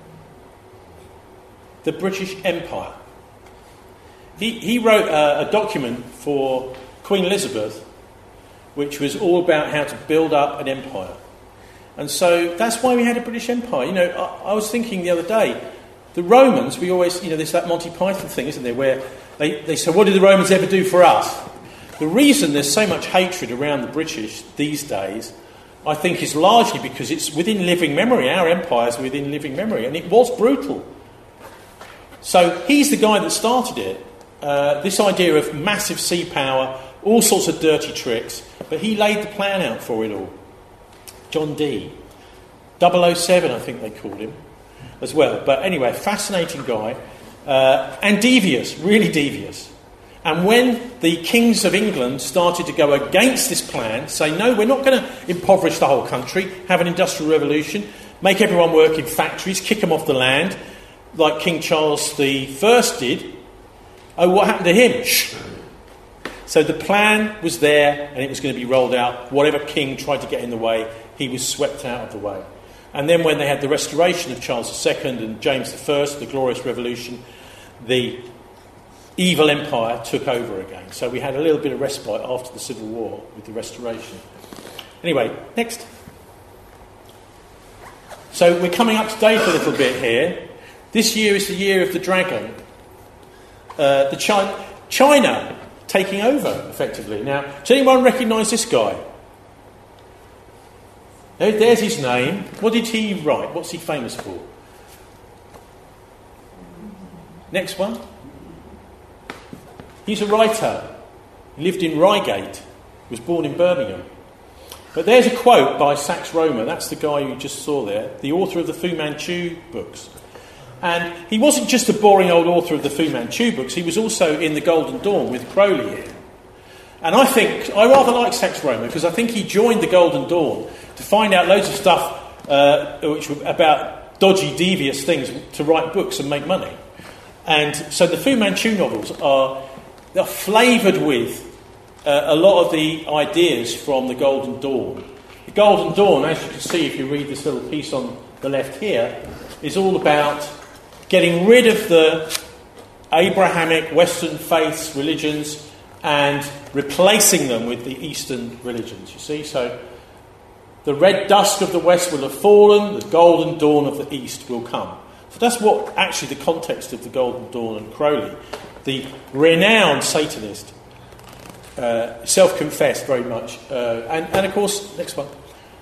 The British Empire. He wrote a document for Queen Elizabeth, which was all about how to build up an empire. And so that's why we had a British Empire. I was thinking the other day, the Romans, we always, there's that Monty Python thing, isn't there, where they say, what did the Romans ever do for us? The reason there's so much hatred around the British these days, I think, is largely because it's within living memory. Our empire's within living memory, and it was brutal. So he's the guy that started it. This idea of massive sea power, all sorts of dirty tricks, but he laid the plan out for it all. John Dee. 007, I think they called him, as well. But anyway, fascinating guy. And devious, really devious. And when the kings of England started to go against this plan, say, no, we're not going to impoverish the whole country, have an industrial revolution, make everyone work in factories, kick them off the land, like King Charles I did. Oh, what happened to him? Shh. So the plan was there, and it was going to be rolled out. Whatever king tried to get in the way, he was swept out of the way. And then when they had the restoration of Charles II and James I, the Glorious Revolution, the evil empire took over again. So we had a little bit of respite after the Civil War with the restoration. Anyway, next. So we're coming up to date a little bit here. This year is the year of the dragon. China taking over, effectively. Now, does anyone recognise this guy? There's his name. What did he write? What's he famous for? Next one. He's a writer. He lived in Reigate. Was born in Birmingham. But there's a quote by Sax Rohmer. That's the guy you just saw there, the author of the Fu Manchu books. And he wasn't just a boring old author of the Fu Manchu books. He was also in The Golden Dawn with Crowley here. And I rather like Sax Rohmer because I think he joined The Golden Dawn to find out loads of stuff which were about dodgy, devious things to write books and make money. And so the Fu Manchu novels they're flavoured with a lot of the ideas from the Golden Dawn. The Golden Dawn, as you can see if you read this little piece on the left here, is all about getting rid of the Abrahamic Western faiths, religions, and replacing them with the Eastern religions, you see. So the red dusk of the West will have fallen, the golden dawn of the East will come. So that's what actually the context of the Golden Dawn and Crowley, the renowned Satanist, self-confessed very much, and of course, next one,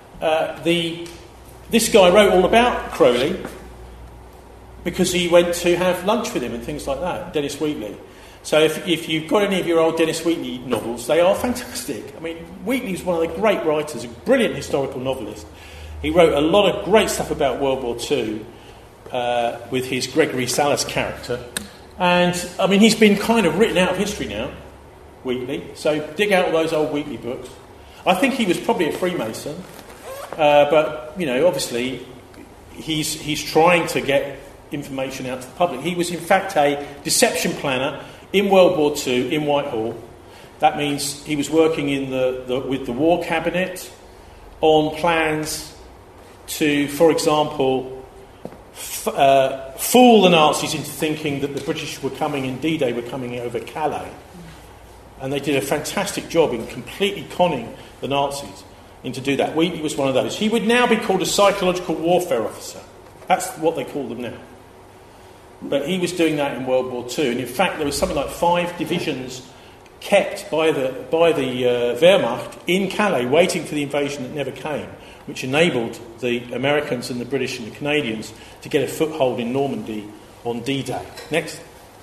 this guy wrote all about Crowley because he went to have lunch with him and things like that, Dennis Wheatley. So if you've got any of your old Dennis Wheatley novels, they are fantastic. I mean, Wheatley's one of the great writers, a brilliant historical novelist. He wrote a lot of great stuff about World War II with his Gregory Salas character. And, I mean, he's been kind of written out of history now, Wheatley. So dig out all those old Wheatley books. I think he was probably a Freemason. But, you know, obviously, he's trying to get information out to the public. He was, in fact, a deception planner in World War II in Whitehall. That means he was working with the War Cabinet on plans to, for example, fool the Nazis into thinking that the British were coming in D-Day, were coming over Calais. And they did a fantastic job in completely conning the Nazis into do that. Wheatley was one of those. He would now be called a psychological warfare officer. That's what they call them now. But he was doing that in World War II. And in fact, there was something like 5 divisions kept by the Wehrmacht in Calais, waiting for the invasion that never came, which enabled the Americans and the British and the Canadians to get a foothold in Normandy on D-Day. Next.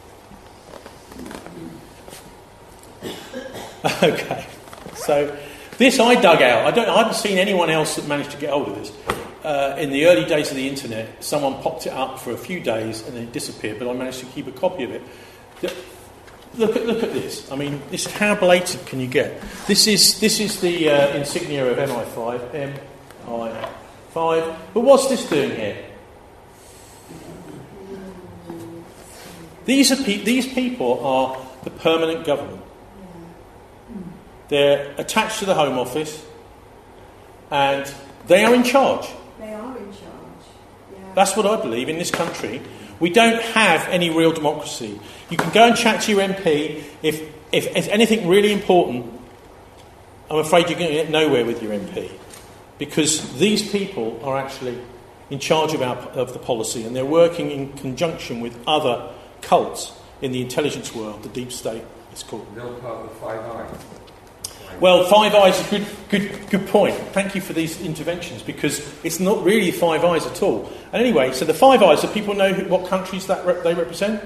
Okay. So this I dug out. I haven't seen anyone else that managed to get hold of this. In the early days of the internet, someone popped it up for a few days and then it disappeared, but I managed to keep a copy of it. Look at this. I mean, how blatant can you get? This is the insignia of MI5. MI5. But what's this doing here? These people are the permanent government. They're attached to the Home Office, and they are in charge. They are in charge. Yeah. That's what I believe in this country. We don't have any real democracy. You can go and chat to your MP. If anything really important, I'm afraid you're going to get nowhere with your MP, because these people are actually in charge of the policy, and they're working in conjunction with other cults in the intelligence world, the deep state, it's called. They're part of the Five Eyes. Well, Five Eyes is a good point. Thank you for these interventions, because it's not really Five Eyes at all. And anyway, so the Five Eyes, do people know what countries they represent?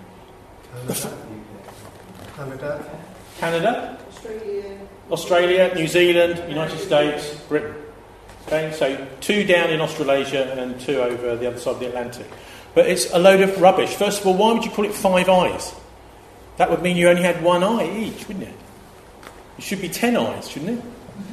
Canada. Australia, New Zealand, United States, Britain. Okay, so 2 down in Australasia and 2 over the other side of the Atlantic. But it's a load of rubbish. First of all, why would you call it Five Eyes? That would mean you only had 1 eye each, wouldn't it? It should be 10 eyes, shouldn't it?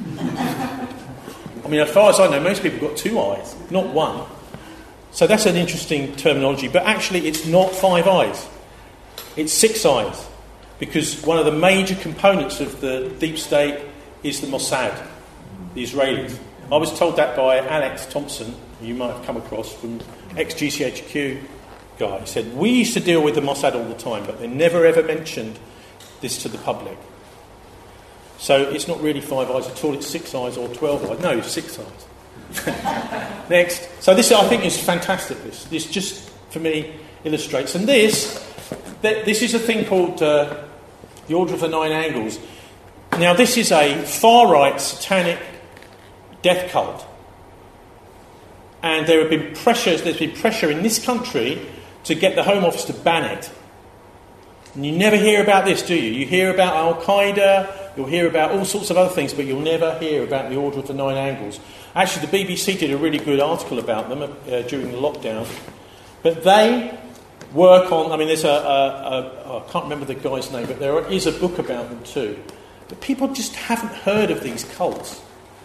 I mean, as far as I know, most people have got 2 eyes, not 1. So that's an interesting terminology. But actually, it's not 5 eyes. It's 6 eyes. Because one of the major components of the deep state is the Mossad, the Israelis. I was told that by Alex Thompson, who you might have come across, from ex-GCHQ guy. He said, we used to deal with the Mossad all the time, but they never ever mentioned this to the public. So it's not really 5 eyes at all, it's 6 eyes or 12 eyes. No, 6 eyes. Next. So this, I think, is fantastic. This just, for me, illustrates. And this is a thing called the Order of the Nine Angles. Now, this is a far-right satanic death cult. And there's been pressure in this country to get the Home Office to ban it. And you never hear about this, do you? You hear about Al-Qaeda, you'll hear about all sorts of other things, but you'll never hear about the Order of the Nine Angles. Actually, the BBC did a really good article about them during the lockdown. But they work on, I mean, there's I can't remember the guy's name, but there is a book about them too. But people just haven't heard of these cults.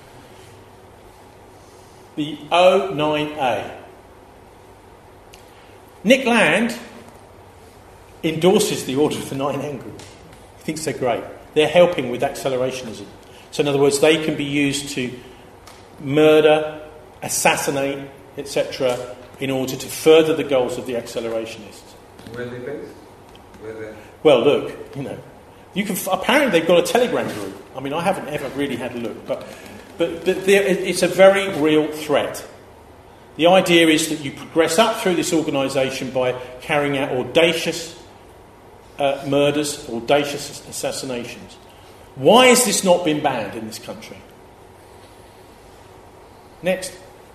The O9A. Nick Land endorses the Order of the Nine Angles. He thinks they're great. They're helping with accelerationism. So in other words, they can be used to murder, assassinate, etc., in order to further the goals of the accelerationists. Where are they based? Well, look, you can. Apparently, they've got a Telegram group. I mean, I haven't ever really had a look, but it's a very real threat. The idea is that you progress up through this organisation by carrying out audacious murders, audacious assassinations. Why has this not been banned in this country? Next.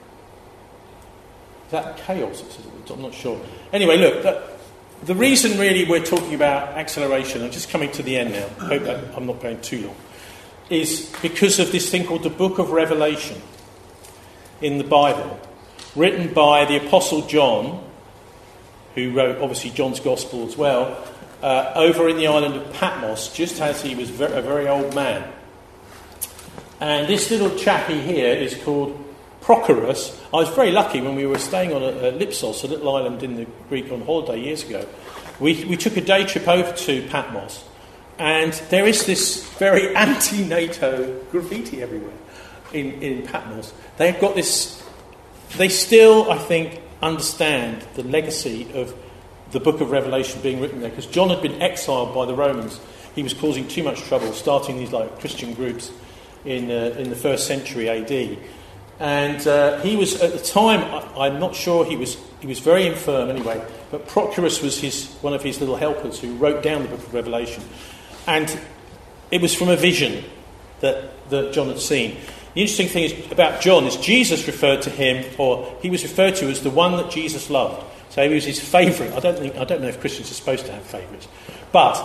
Is that chaos? I'm not sure. Anyway, look, the reason really we're talking about acceleration, I'm just coming to the end now, I hope that I'm not going too long, is because of this thing called the Book of Revelation in the Bible, written by the Apostle John, who wrote, obviously, John's Gospel as well, over in the island of Patmos, just as he was a very old man. And this little chappie here is called Prochorus. I was very lucky when we were staying on Lipsos, a little island in the Greek, on holiday years ago. We took a day trip over to Patmos, and there is this very anti-NATO graffiti everywhere in Patmos. They've got this. They still, I think, understand the legacy of the Book of Revelation being written there, because John had been exiled by the Romans. He was causing too much trouble, starting these Christian groups in the 1st century AD. And he was, at the time, I'm not sure, he was very infirm anyway, but Prochorus was one of his little helpers who wrote down the Book of Revelation. And it was from a vision that John had seen. The interesting thing about John is Jesus referred to him, or he was referred to as the one that Jesus loved. So he was his favourite. I don't know if Christians are supposed to have favourites. But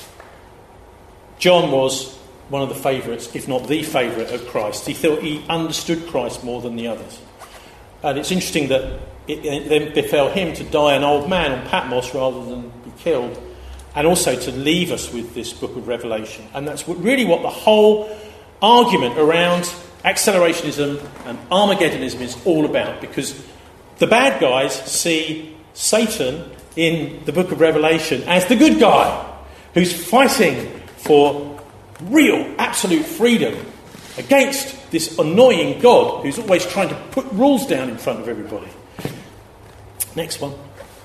John was one of the favourites, if not the favourite of Christ. He thought he understood Christ more than the others. And it's interesting that it then befell him to die an old man on Patmos rather than be killed, and also to leave us with this Book of Revelation. And that's really what the whole argument around accelerationism and Armageddonism is all about, because the bad guys see Satan in the Book of Revelation as the good guy who's fighting for real, absolute freedom against this annoying God who's always trying to put rules down in front of everybody. Next one.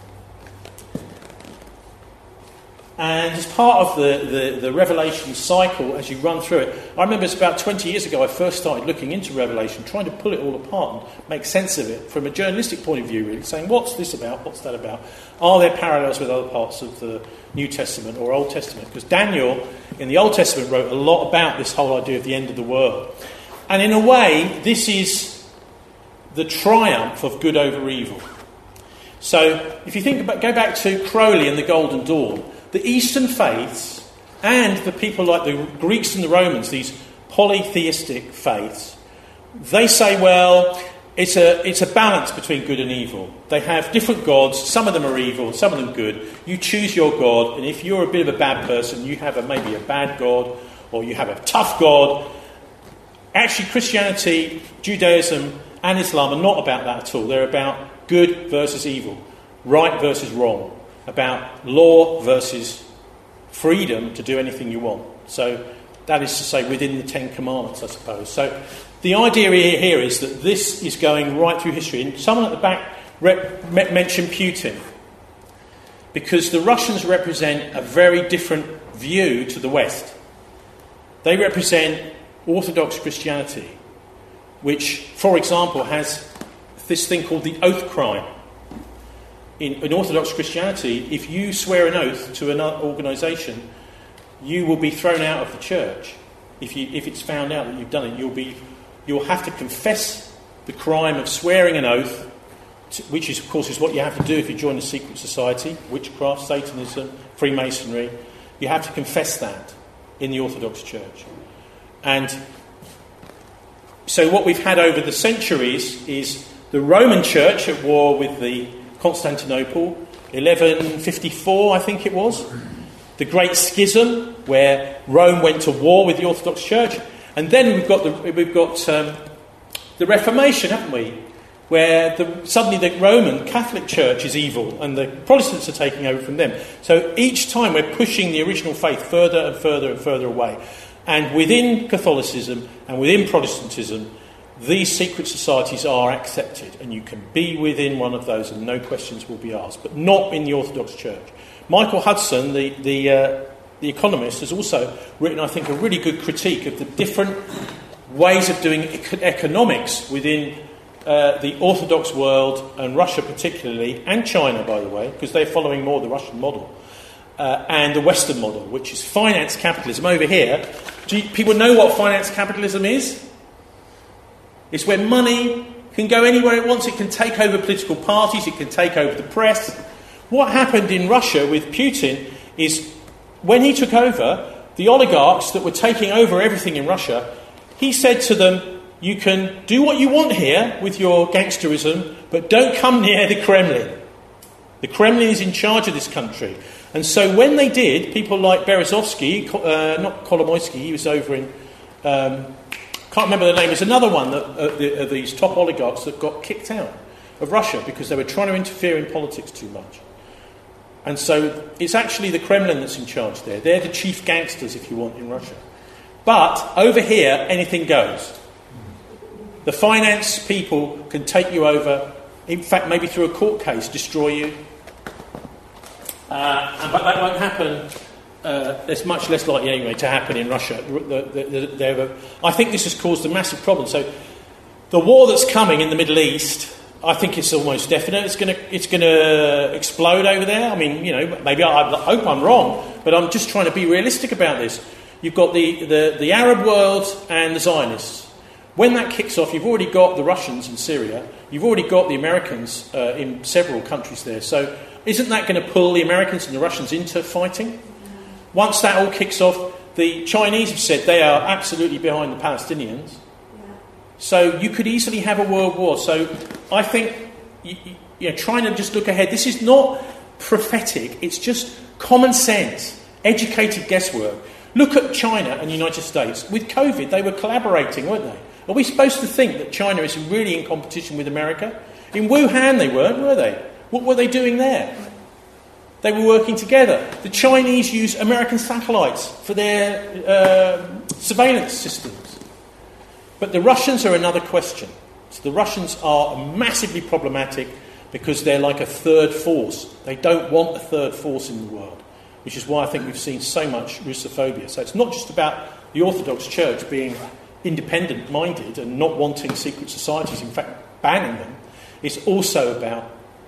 And as part of the Revelation cycle, as you run through it, I remember it's about 20 years ago I first started looking into Revelation, trying to pull it all apart and make sense of it from a journalistic point of view, really, saying, what's this about, what's that about? Are there parallels with other parts of the New Testament or Old Testament? Because Daniel, in the Old Testament, wrote a lot about this whole idea of the end of the world. And in a way, this is the triumph of good over evil. So, if you think about, go back to Crowley and the Golden Dawn, the Eastern faiths and the people like the Greeks and the Romans, these polytheistic faiths, they say, well, it's a balance between good and evil. They have different gods. Some of them are evil, some of them good. You choose your god, and if you're a bit of a bad person, you have maybe a bad god, or you have a tough god. Actually, Christianity, Judaism, and Islam are not about that at all. They're about good versus evil, right versus wrong, about law versus freedom to do anything you want. So that is to say within the Ten Commandments, I suppose. So the idea here is that this is going right through history. And someone at the back mentioned Putin, because the Russians represent a very different view to the West. They represent Orthodox Christianity, which, for example, has this thing called the oath crime. In Orthodox Christianity, if you swear an oath to another organisation, you will be thrown out of the church. If it's found out that you've done it, you'll have to confess the crime of swearing an oath, which is, of course, is what you have to do if you join a secret society, witchcraft, Satanism, Freemasonry. You have to confess that in the Orthodox Church. And so what we've had over the centuries is the Roman Church at war with the Constantinople, 1154, I think it was. The Great Schism, where Rome went to war with the Orthodox Church. And then we've got the Reformation, haven't we? where suddenly the Roman Catholic Church is evil and the Protestants are taking over from them. So each time we're pushing the original faith further and further and further away. And within Catholicism and within Protestantism, these secret societies are accepted, and you can be within one of those and no questions will be asked, but not in the Orthodox Church. Michael Hudson, the economist, has also written, I think, a really good critique of the different ways of doing economics within the Orthodox world, and Russia particularly, and China, by the way, because they're following more the Russian model, and the Western model, which is finance capitalism. Over here, do people know what finance capitalism is? It's where money can go anywhere it wants. It can take over political parties, it can take over the press. What happened in Russia with Putin is, when he took over, the oligarchs that were taking over everything in Russia, he said to them, you can do what you want here with your gangsterism, but don't come near the Kremlin. The Kremlin is in charge of this country. And so when they did, people like Berezovsky, not Kolomoisky, he was over in, can't remember the name, it's another one of these top oligarchs that got kicked out of Russia because they were trying to interfere in politics too much. And so it's actually the Kremlin that's in charge there. They're the chief gangsters, if you want, in Russia. But over here, anything goes. The finance people can take you over, in fact, maybe through a court case, destroy you. But that won't happen. It's much less likely, anyway, to happen in Russia. I think this has caused a massive problem. So the war that's coming in the Middle East, I think it's almost definite. It's going to explode over there. I mean, maybe I hope I'm wrong, but I'm just trying to be realistic about this. You've got the Arab world and the Zionists. When that kicks off, you've already got the Russians in Syria. You've already got the Americans in several countries there. So isn't that going to pull the Americans and the Russians into fighting? Once that all kicks off, the Chinese have said they are absolutely behind the Palestinians. So you could easily have a world war. So I think, trying to just look ahead, this is not prophetic, it's just common sense, educated guesswork. Look at China and the United States. With COVID, they were collaborating, weren't they? Are we supposed to think that China is really in competition with America? In Wuhan they weren't, were they? What were they doing there? They were working together. The Chinese use American satellites for their surveillance systems. But the Russians are another question. So the Russians are massively problematic because they're like a third force. They don't want a third force in the world, which is why I think we've seen so much Russophobia. So it's not just about the Orthodox Church being independent-minded and not wanting secret societies, in fact banning them. It's also about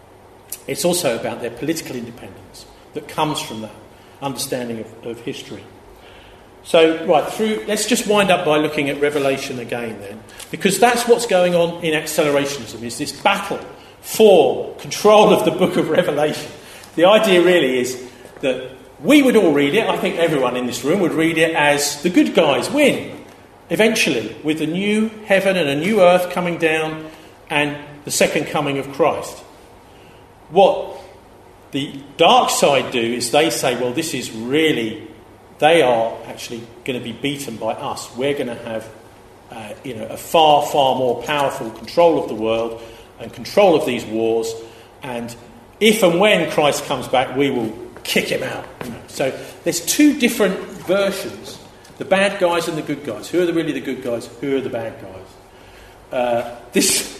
their political independence that comes from that understanding of history. So, let's just wind up by looking at Revelation again then, because that's what's going on in accelerationism, is this battle for control of the book of Revelation. The idea really is that we would all read it, I think everyone in this room would read it as the good guys win, eventually, with a new heaven and a new earth coming down and the second coming of Christ. What the dark side do is they say, well, this is really, they are actually going to be beaten by us. We're going to have a far, far more powerful control of the world and control of these wars. And if and when Christ comes back, we will kick him out. So there's two different versions, the bad guys and the good guys. Who are really the good guys? Who are the bad guys? This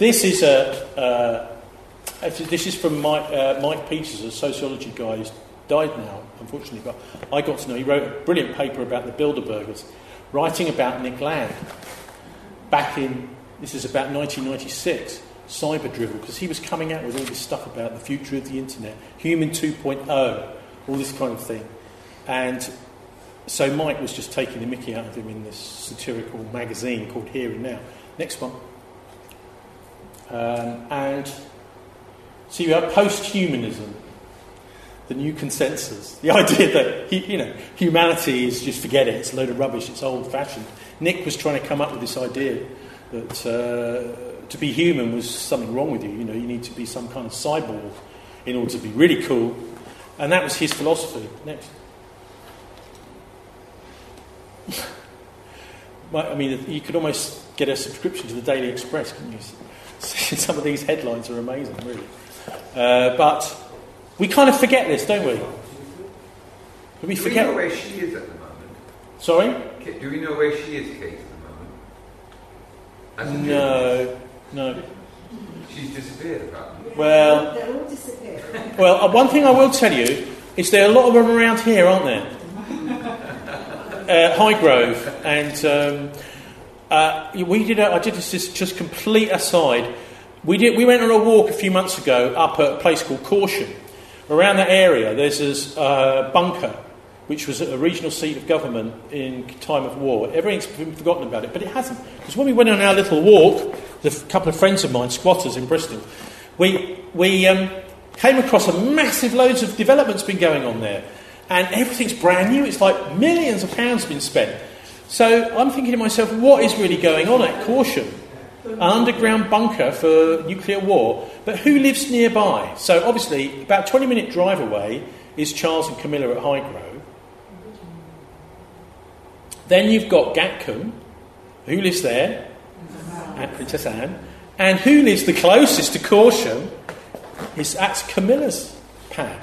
is from Mike Peters, a sociology guy who's died now, unfortunately, but I got to know, he wrote a brilliant paper about the Bilderbergers, writing about Nick Land this is about 1996, Cyberdrivel, because he was coming out with all this stuff about the future of the internet, Human 2.0, all this kind of thing. And so Mike was just taking the mickey out of him in this satirical magazine called Here and Now. Next one. And so you have post-humanism, the new consensus, the idea that humanity is just forget it, it's a load of rubbish, it's old-fashioned. Nick was trying to come up with this idea that to be human was something wrong with you. You need to be some kind of cyborg in order to be really cool, and that was his philosophy. Next. I mean, you could almost get a subscription to the Daily Express, couldn't you? Some of these headlines are amazing, really. But we kind of forget this, don't we? Do we forget? Do we know where she is at the moment? Sorry? Do we know where she is, Kate, at the moment? No. She's disappeared, apparently. Well, they're all disappeared. Well, one thing I will tell you is there are a lot of them around here, aren't there? Highgrove, and I did this just complete aside. We went on a walk a few months ago up at a place called Corsham. Around that area, there's this bunker, which was a regional seat of government in time of war. Everything's been forgotten about it, but it hasn't. Because when we went on our little walk, a couple of friends of mine, squatters in Bristol, we came across massive loads of developments been going on there. And everything's brand new. It's like millions of pounds been spent. So I'm thinking to myself, what is really going on at Corsham? An underground bunker for nuclear war. But who lives nearby? So obviously, about a 20-minute drive away is Charles and Camilla at Highgrove. Then you've got Gatcombe. Who lives there? And Princess Anne. And who lives the closest to Corsham? That's Camilla's pad.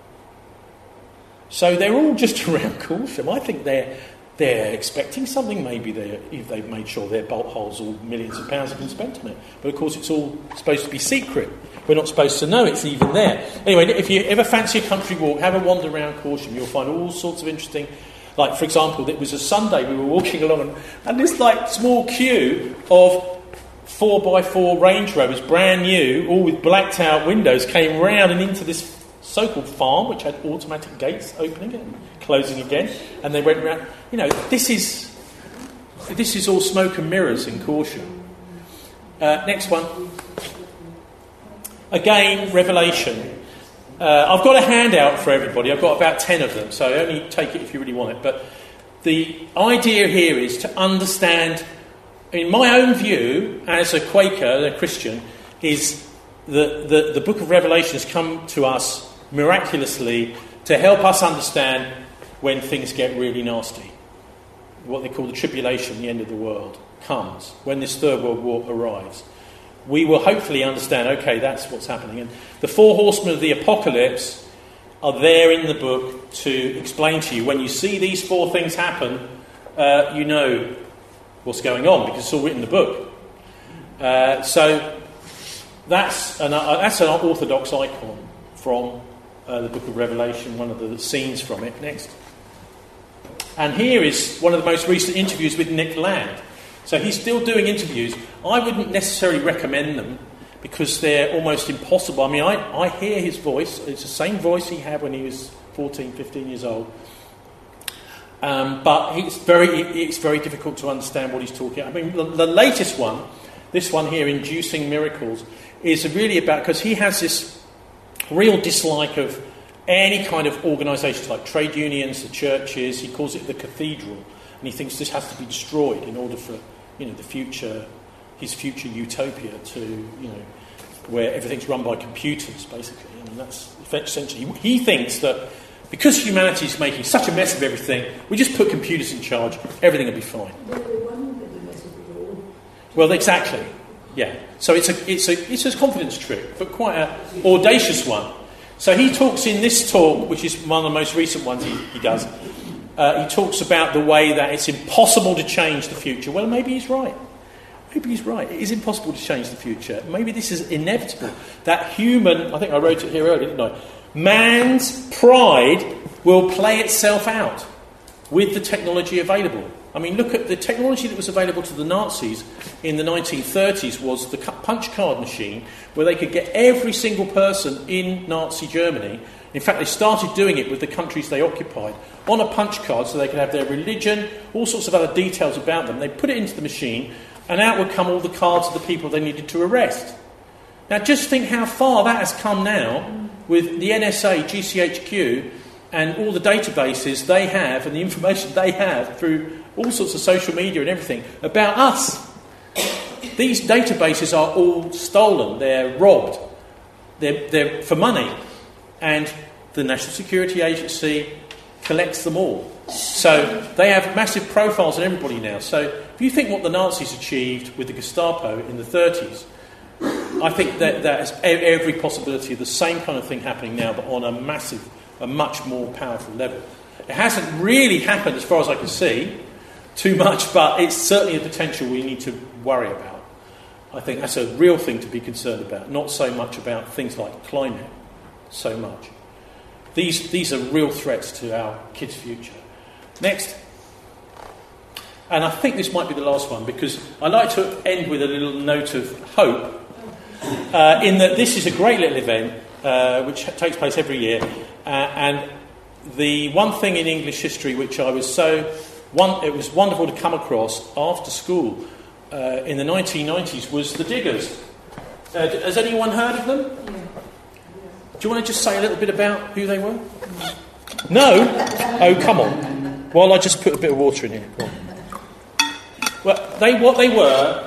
So they're all just around Corsham. I think they're expecting something. Maybe if they've made sure their bolt holes, all millions of pounds have been spent on it. But of course, it's all supposed to be secret. We're not supposed to know it's even there. Anyway, if you ever fancy a country walk, have a wander around Corsham. You'll find all sorts of interesting. Like, for example, it was a Sunday. We were walking along, and this small queue of 4x4 Range Rovers, brand new, all with blacked out windows, came round and into this so-called farm, which had automatic gates opening and closing again, and they went around. This is all smoke and mirrors in Corsham. Next one. Again, Revelation. I've got a handout for everybody. I've got about 10 of them, so only take it if you really want it. But the idea here is to understand, in my own view, as a Quaker, a Christian, is that the book of Revelation has come to us miraculously to help us understand when things get really nasty. What they call the tribulation, the end of the world, comes. When this Third World War arrives. We will hopefully understand, okay, that's what's happening. And the four horsemen of the apocalypse are there in the book to explain to you, when you see these four things happen, you know what's going on, because it's all written in the book. So that's an orthodox icon from the book of Revelation, one of the scenes from it. Next. And here is one of the most recent interviews with Nick Land. So he's still doing interviews. I wouldn't necessarily recommend them because they're almost impossible. I mean, I hear his voice. It's the same voice he had when he was 14, 15 years old. But it's very difficult to understand what he's talking about. I mean, the latest one, this one here, Inducing Miracles, is really about, because he has this real dislike of any kind of organisations like trade unions, the churches. He calls it the cathedral, and he thinks this has to be destroyed in order for his future utopia to where everything's run by computers, basically. I mean, that's essentially, he thinks that because humanity is making such a mess of everything, we just put computers in charge, everything will be fine. Well, exactly. Yeah. So it's a confidence trick, but quite an audacious one. So he talks in this talk, which is one of the most recent ones he does. He talks about the way that it's impossible to change the future. Well, maybe he's right. Maybe he's right. It is impossible to change the future. Maybe this is inevitable. That human, I think I wrote it here earlier, didn't I? Man's pride will play itself out with the technology available. I mean, look at the technology that was available to the Nazis in the 1930s was the punch card machine, where they could get every single person in Nazi Germany. In fact, they started doing it with the countries they occupied on a punch card so they could have their religion, all sorts of other details about them. They put it into the machine, and out would come all the cards of the people they needed to arrest. Now, just think how far that has come now with the NSA, GCHQ, and all the databases they have and the information they have through all sorts of social media and everything about us. These databases are all stolen. They're robbed. They're for money. And the National Security Agency collects them all. So they have massive profiles on everybody now. So if you think what the Nazis achieved with the Gestapo in the 30s, I think that there's every possibility of the same kind of thing happening now, but on a much more powerful level. It hasn't really happened, as far as I can see, too much, but it's certainly a potential we need to worry about. I think that's a real thing to be concerned about, not so much about things like climate, so much. These are real threats to our kids' future. Next. And I think this might be the last one, because I like to end with a little note of hope, in that this is a great little event, which takes place every year, and the one thing in English history which it was wonderful to come across after school in the 1990s was the Diggers. Has anyone heard of them? Yeah. Do you want to just say a little bit about who they were? No? Oh, come on. While I just put a bit of water in here. Go on. Well, what they were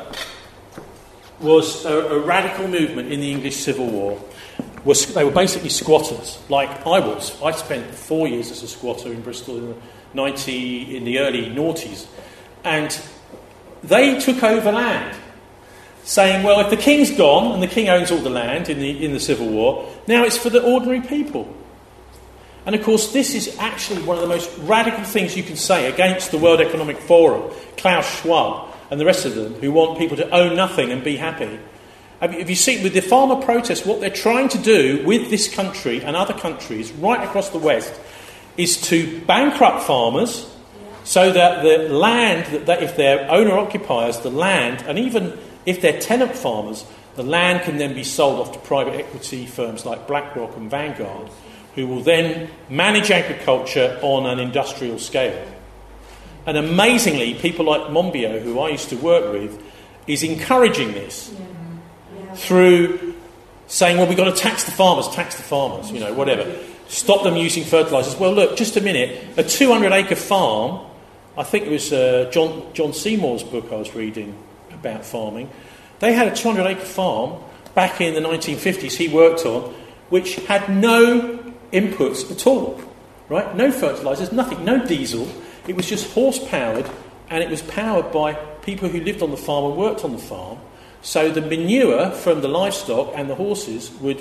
was a radical movement in the English Civil War. They were basically squatters, like I was. I spent 4 years as a squatter in Bristol in the early noughties, and they took over land, saying, well, if the king's gone, and the king owns all the land in the Civil War, now it's for the ordinary people. And of course, this is actually one of the most radical things you can say against the World Economic Forum, Klaus Schwab, and the rest of them, who want people to own nothing and be happy. If you see, with the farmer protests, what they're trying to do with this country and other countries right across the West is to bankrupt farmers, so that the land, that if they're owner-occupiers, the land, and even if they're tenant farmers, the land can then be sold off to private equity firms like BlackRock and Vanguard, who will then manage agriculture on an industrial scale. And amazingly, people like Monbiot, who I used to work with, is encouraging this through saying, well, we've got to tax the farmers, whatever. Stop them using fertilisers. Well, look, just a minute. A 200-acre farm, I think it was John Seymour's book I was reading about farming. They had a 200-acre farm back in the 1950s he worked on, which had no inputs at all, right? No fertilisers, nothing, no diesel. It was just horse-powered, and it was powered by people who lived on the farm and worked on the farm. So the manure from the livestock and the horses would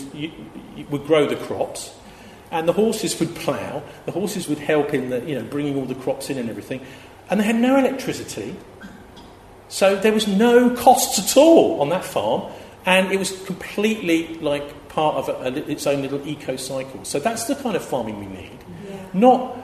grow the crops, and the horses would plough. The horses would help in bringing all the crops in and everything. And they had no electricity, so there was no costs at all on that farm, and it was completely like part of its own little eco-cycle. So that's the kind of farming we need, not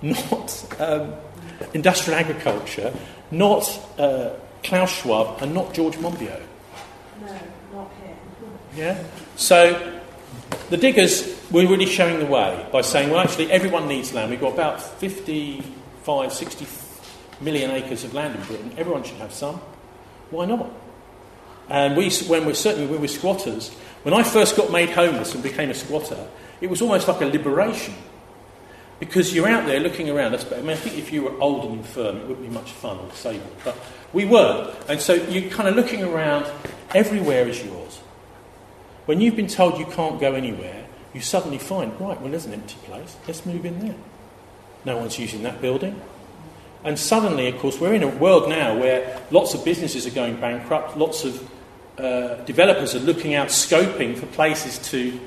industrial agriculture, not Klaus Schwab, and not George Monbiot. No, not him. Yeah. So the Diggers were really showing the way by saying, well, actually, everyone needs land. We've got about 55, 60 million acres of land in Britain. Everyone should have some. Why not? And when we're squatters, when I first got made homeless and became a squatter, it was almost like a liberation. Because you're out there looking around. I think if you were old and infirm, it wouldn't be much fun or disabled. But we weren't. And so you're kind of looking around, everywhere is yours. When you've been told you can't go anywhere, you suddenly find, right, well, there's an empty place. Let's move in there. No one's using that building. And suddenly, of course, we're in a world now where lots of businesses are going bankrupt. Lots of developers are looking out, scoping for places to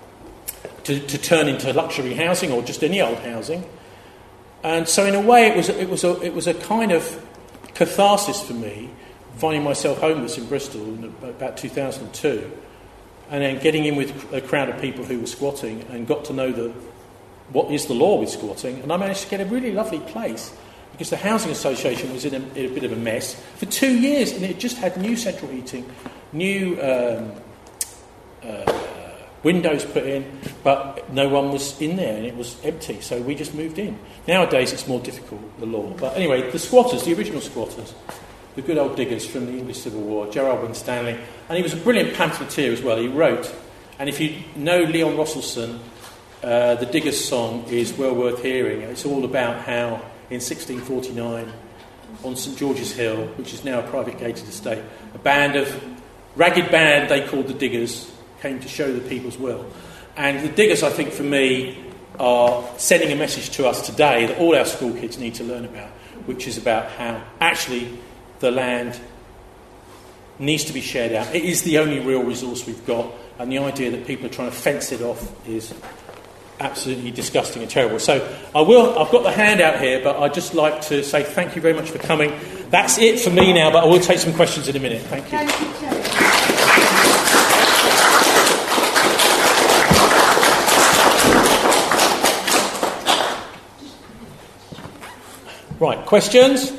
turn into luxury housing or just any old housing. And so in a way it was a kind of catharsis for me, finding myself homeless in Bristol in about 2002, and then getting in with a crowd of people who were squatting and got to know what is the law with squatting. And I managed to get a really lovely place because the housing association was in a bit of a mess for 2 years, and it just had new central heating, new windows put in, but no one was in there and it was empty, so we just moved in. Nowadays it's more difficult, the law. But anyway, the squatters, the original squatters, the good old Diggers from the English Civil War, Gerard Winstanley, and he was a brilliant pamphleteer as well. He wrote, and if you know Leon Rosselson, the Diggers song is well worth hearing. It's all about how in 1649 on St George's Hill, which is now a private gated estate, a ragged band they called the Diggers came to show the people's will. And the Diggers, I think, for me, are sending a message to us today that all our school kids need to learn about, which is about how actually the land needs to be shared out. It is the only real resource we've got, and the idea that people are trying to fence it off is absolutely disgusting and terrible. So I've got the handout here, but I'd just like to say thank you very much for coming. That's it for me now, but I will take some questions in a minute. Thank you. Thank you, Terry. Right, questions?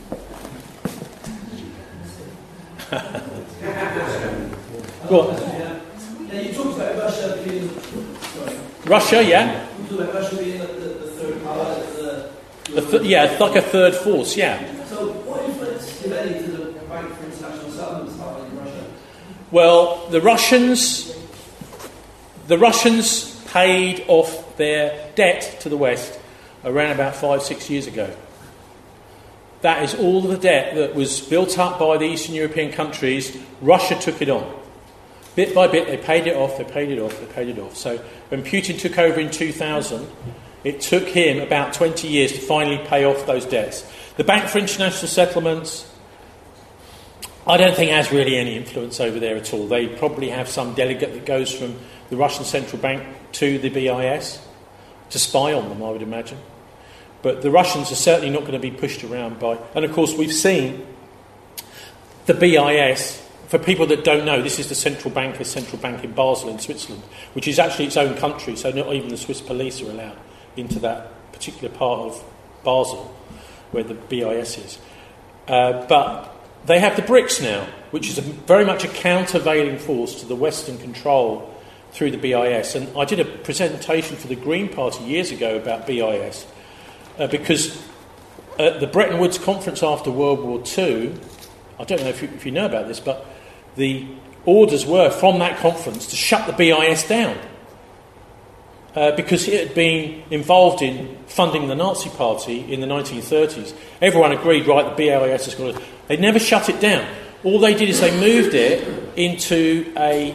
Go on. Yeah, you talked about Russia being... Russia, yeah? You talked about Russia being the third power, like a third force, yeah. So what influence, if any, to the Bank for International Settlements have in Russia? Well, the Russians paid off their debt to the West around about 5-6 years ago. That is all the debt that was built up by the Eastern European countries. Russia took it on. Bit by bit, they paid it off, they paid it off, they paid it off. So when Putin took over in 2000, it took him about 20 years to finally pay off those debts. The Bank for International Settlements, I don't think has really any influence over there at all. They probably have some delegate that goes from the Russian Central Bank to the BIS to spy on them, I would imagine. But the Russians are certainly not going to be pushed around by... And of course, we've seen the BIS... For people that don't know, this is the central bank in Basel in Switzerland, which is actually its own country, so not even the Swiss police are allowed into that particular part of Basel where the BIS is. But they have the BRICS now, which is very much a countervailing force to the Western control through the BIS. And I did a presentation for the Green Party years ago about BIS because at the Bretton Woods conference after World War II, I don't know if you know about this, but the orders were from that conference to shut the BIS down because it had been involved in funding the Nazi Party in the 1930s. Everyone agreed, right, the BIS is going to... They never shut it down. All they did is they moved it into a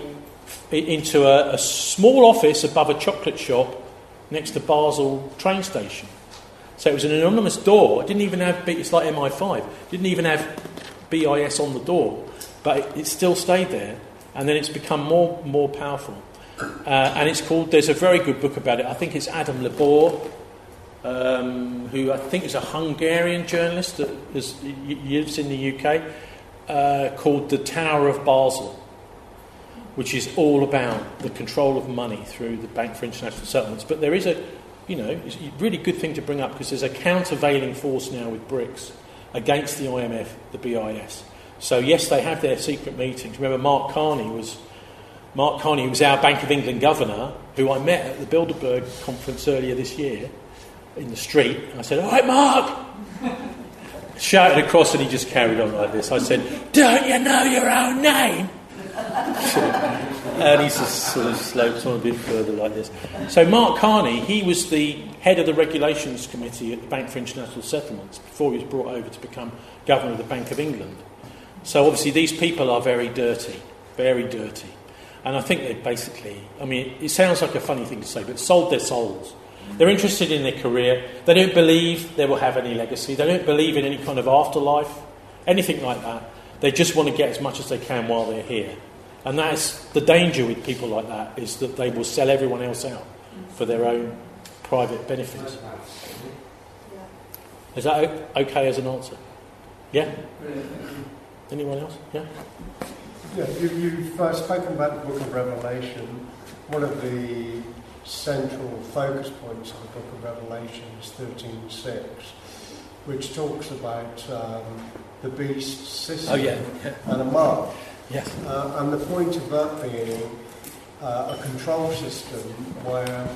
small office above a chocolate shop next to Basel train station. So it was an anonymous door. It didn't even have... It's like MI5. It didn't even have BIS on the door, but it still stayed there, and then it's become more powerful. And it's called... There's a very good book about it. I think it's Adam Lebor, who I think is a Hungarian journalist that lives in the UK, called The Tower of Basel, which is all about the control of money through the Bank for International Settlements. But there is it's a really good thing to bring up because there's a countervailing force now with BRICS against the IMF, the BIS. So yes, they have their secret meetings. Remember, Mark Carney was our Bank of England governor, who I met at the Bilderberg conference earlier this year in the street. And I said, "All right, Mark!" Shouted across, and he just carried on like this. I said, "Don't you know your own name?" And he just sort of sloped on a bit further like this. So Mark Carney, he was the head of the Regulations Committee at the Bank for International Settlements before he was brought over to become governor of the Bank of England. So obviously these people are very dirty. And I think they basically, it sounds like a funny thing to say, but sold their souls. They're interested in their career. They don't believe they will have any legacy. They don't believe in any kind of afterlife, anything like that. They just want to get as much as they can while they're here. And that's the danger with people like that, is that they will sell everyone else out for their own private benefits. Is that okay as an answer? Yeah? Anyone else? Yeah? Yeah, you've spoken about the Book of Revelation. One of the central focus points of the Book of Revelation is 13:6, which talks about the beast's system and a mark. Yes. And the point of that being a control system where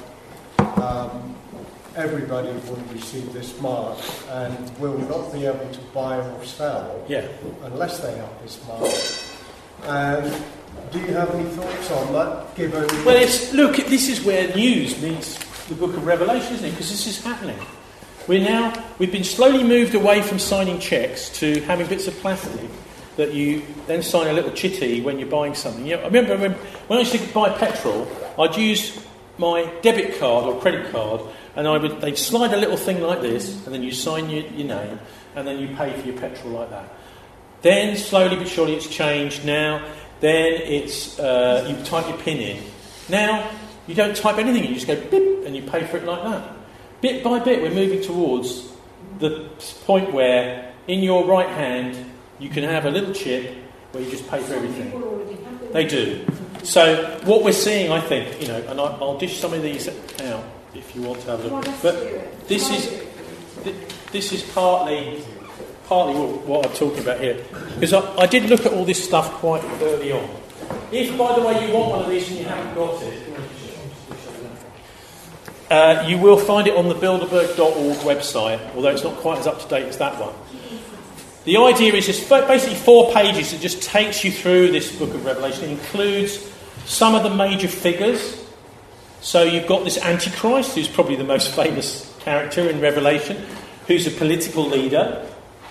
everybody will receive this mark and will not be able to buy or sell unless they have this mark. Do you have any thoughts on that, given... Well, this is where news meets the Book of Revelation, isn't it? Because this is happening. We've been slowly moved away from signing cheques to having bits of plastic that you then sign a little chitty when you're buying something. I remember when I used to buy petrol, I'd use my debit card or credit card, and they'd slide a little thing like this, and then you sign your name, and then you pay for your petrol like that. Then slowly but surely it's changed. Now, then it's you type your PIN in. Now you don't type anything in, you just go beep and you pay for it like that. Bit by bit we're moving towards the point where in your right hand you can have a little chip where you just pay for everything. They do. So what we're seeing, I think, and I'll dish some of these out if you want to have a look. But this is partly what I'm talking about here, because I did look at all this stuff quite early on. If, by the way, you want one of these and you haven't got it, you will find it on the Bilderberg.org website, although it's not quite as up to date as that one. The idea is just basically 4 pages that just takes you through this book of Revelation. It includes some of the major figures. So you've got this Antichrist, who's probably the most famous character in Revelation, who's a political leader.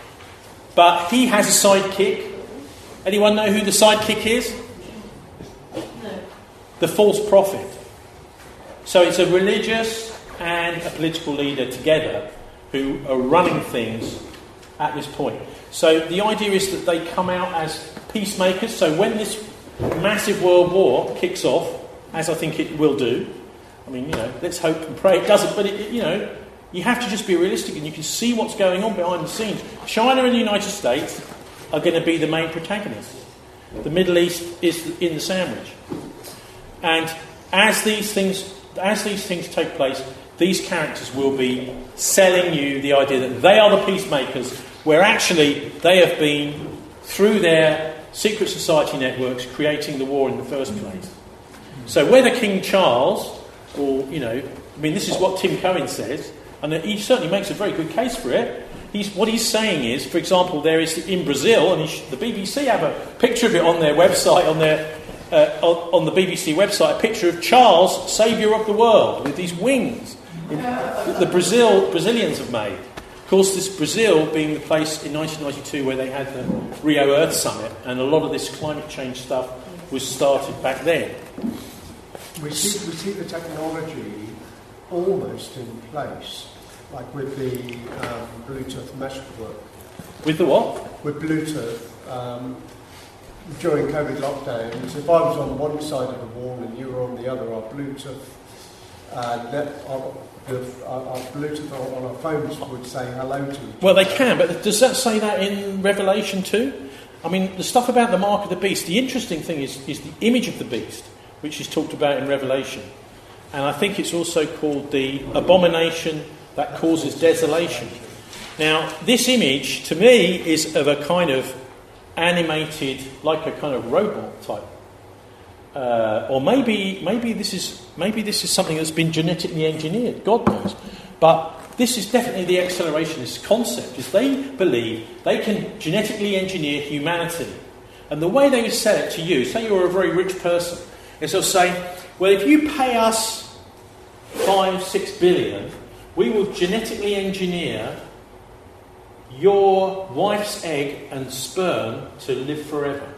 But he has a sidekick. Anyone know who the sidekick is? No. The false prophet. So it's a religious and a political leader together who are running things at this point. So the idea is that they come out as peacemakers. So when this massive world war kicks off, as I think it will do, I mean, let's hope and pray it doesn't, but you have to just be realistic and you can see what's going on behind the scenes. China and the United States are going to be the main protagonists. The Middle East is in the sandwich. And as these things take place, these characters will be selling you the idea that they are the peacemakers, where actually they have been, through their secret society networks, creating the war in the first place. So whether King Charles, or, this is what Tim Cohen says, and he certainly makes a very good case for it. What he's saying is, for example, there is in Brazil, and the BBC have a picture of it on their website, on the BBC website, a picture of Charles, saviour of the world, with these wings. The Brazilians have made. Of course, this Brazil being the place in 1992 where they had the Rio Earth Summit, and a lot of this climate change stuff was started back then. We see the technology almost in place, like with the Bluetooth mesh network. With the what? With Bluetooth. During COVID lockdowns, if I was on one side of the wall and you were on the other, our Bluetooth on our phones would say hello to each other. Well, they can, but does that say that in Revelation 2? I mean, the stuff about the mark of the beast, the interesting thing is the image of the beast, which is talked about in Revelation. And I think it's also called the abomination that causes desolation. Now, this image, to me, is of a kind of animated, like a kind of robot type. Or maybe this is something that's been genetically engineered. God knows. But this is definitely the accelerationist concept, is they believe they can genetically engineer humanity. And the way they would sell it to you, say you're a very rich person, is they'll say, well, if you pay us 5-6 billion, we will genetically engineer your wife's egg and sperm to live forever.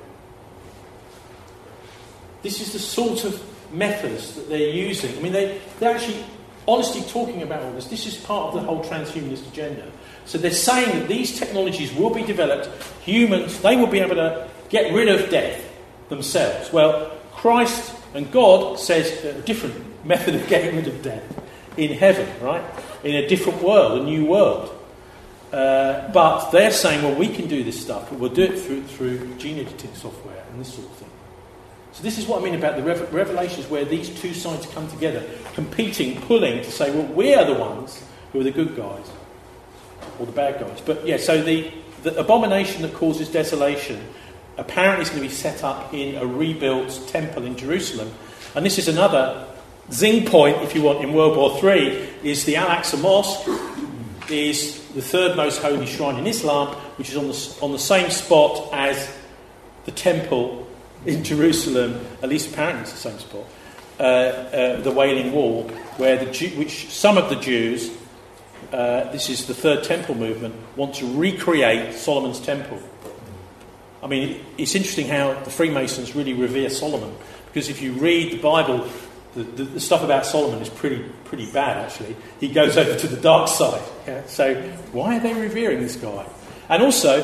This is the sort of methods that they're using. I mean, they're actually honestly talking about all this. This is part of the whole transhumanist agenda. So they're saying that these technologies will be developed. Humans, they will be able to get rid of death themselves. Well, Christ and God says a different method of getting rid of death in heaven, right? In a different world, a new world. But they're saying, well, we can do this stuff, but we'll do it through gene editing software and this sort of thing. So this is what I mean about the revelations, where these two sides come together, competing, pulling to say, well, we are the ones who are the good guys, or the bad guys. But yeah, so the abomination that causes desolation apparently is going to be set up in a rebuilt temple in Jerusalem. And this is another zing point, if you want, in World War III, is the Al-Aqsa Mosque is the third most holy shrine in Islam, which is on the same spot as the temple in Jerusalem, at least apparently it's the same spot, the Wailing Wall, where which some of the Jews, this is the Third Temple movement, want to recreate Solomon's temple. I mean, it's interesting how the Freemasons really revere Solomon, because if you read the Bible, the stuff about Solomon is pretty bad, actually. He goes over to the dark side. Yeah? So why are they revering this guy? And also,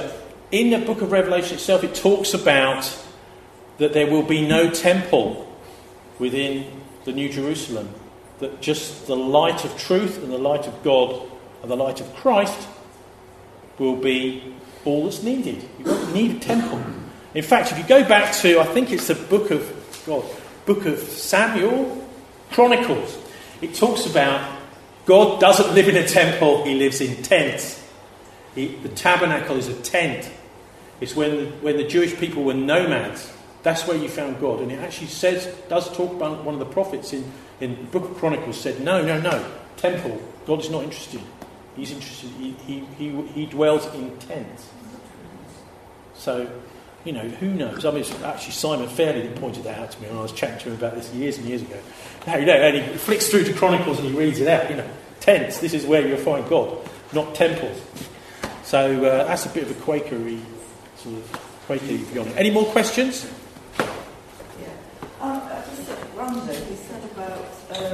in the book of Revelation itself, it talks about that there will be no temple within the New Jerusalem, that just the light of truth and the light of God and the light of Christ will be all that's needed. You won't need a temple. In fact, if you go back to, I think it's the book of Samuel, Chronicles, it talks about God doesn't live in a temple, he lives in tents. The tabernacle is a tent. It's when the Jewish people were nomads, that's where you found God. And it actually does talk about one of the prophets in the book of Chronicles said, no, temple, God is not interested. He's interested, he dwells in tents. So, who knows? I mean, it's actually Simon Fairley that pointed that out to me when I was chatting to him about this years and years ago. And he flicks through to Chronicles and he reads it out. Tents, this is where you'll find God, not temples. So that's a bit of a Quakery view on it. Any more questions? Yeah. I just wondered, you said about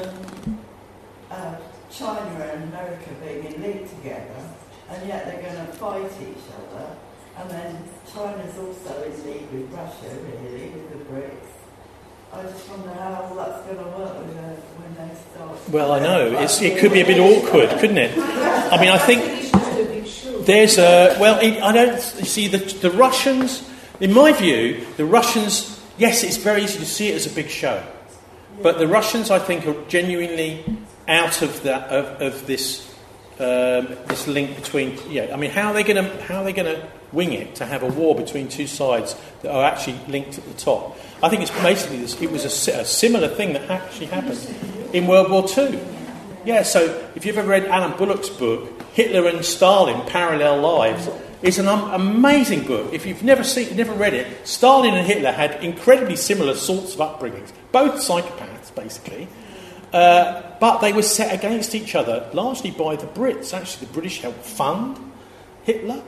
China and America being in league together, and yet they're going to fight each other. And then China's also in league with Russia, really, with the BRICS. I just wonder how all that's going to work when they start. Well, I know it could be a bit awkward, couldn't it? I mean, I think there's a I don't see the Russians. In my view, the Russians. Yes, it's very easy to see it as a big show, but the Russians, I think, are genuinely out of that of this link between. Yeah, I mean, how are they going to wing it to have a war between two sides that are actually linked at the top? I think it's basically it was a similar thing that actually happened in World War II. Yeah, so if you've ever read Alan Bullock's book, Hitler and Stalin, Parallel Lives, it's an amazing book. If you've never read it, Stalin and Hitler had incredibly similar sorts of upbringings, both psychopaths, basically, but they were set against each other, largely by the Brits. Actually, the British helped fund Hitler.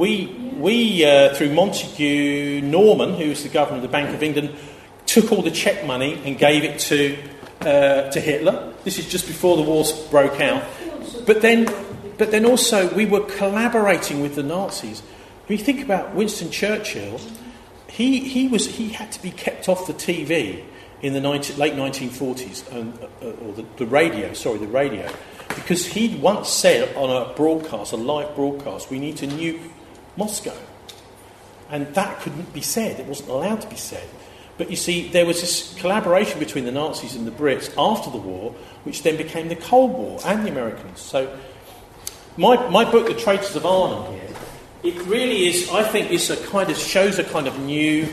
We through Montague Norman, who was the governor of the Bank of England, took all the Czech money and gave it to Hitler. This is just before the wars broke out. But then also we were collaborating with the Nazis. When you think about Winston Churchill, he had to be kept off the TV in the late 1940s, or the radio, because he'd once said on a live broadcast, we need to nuke Moscow. And that couldn't be said. It wasn't allowed to be said. But you see, there was this collaboration between the Nazis and the Brits after the war, which then became the Cold War and the Americans. So my book, The Traitors of Arnhem, here, it really is, I think, shows a kind of new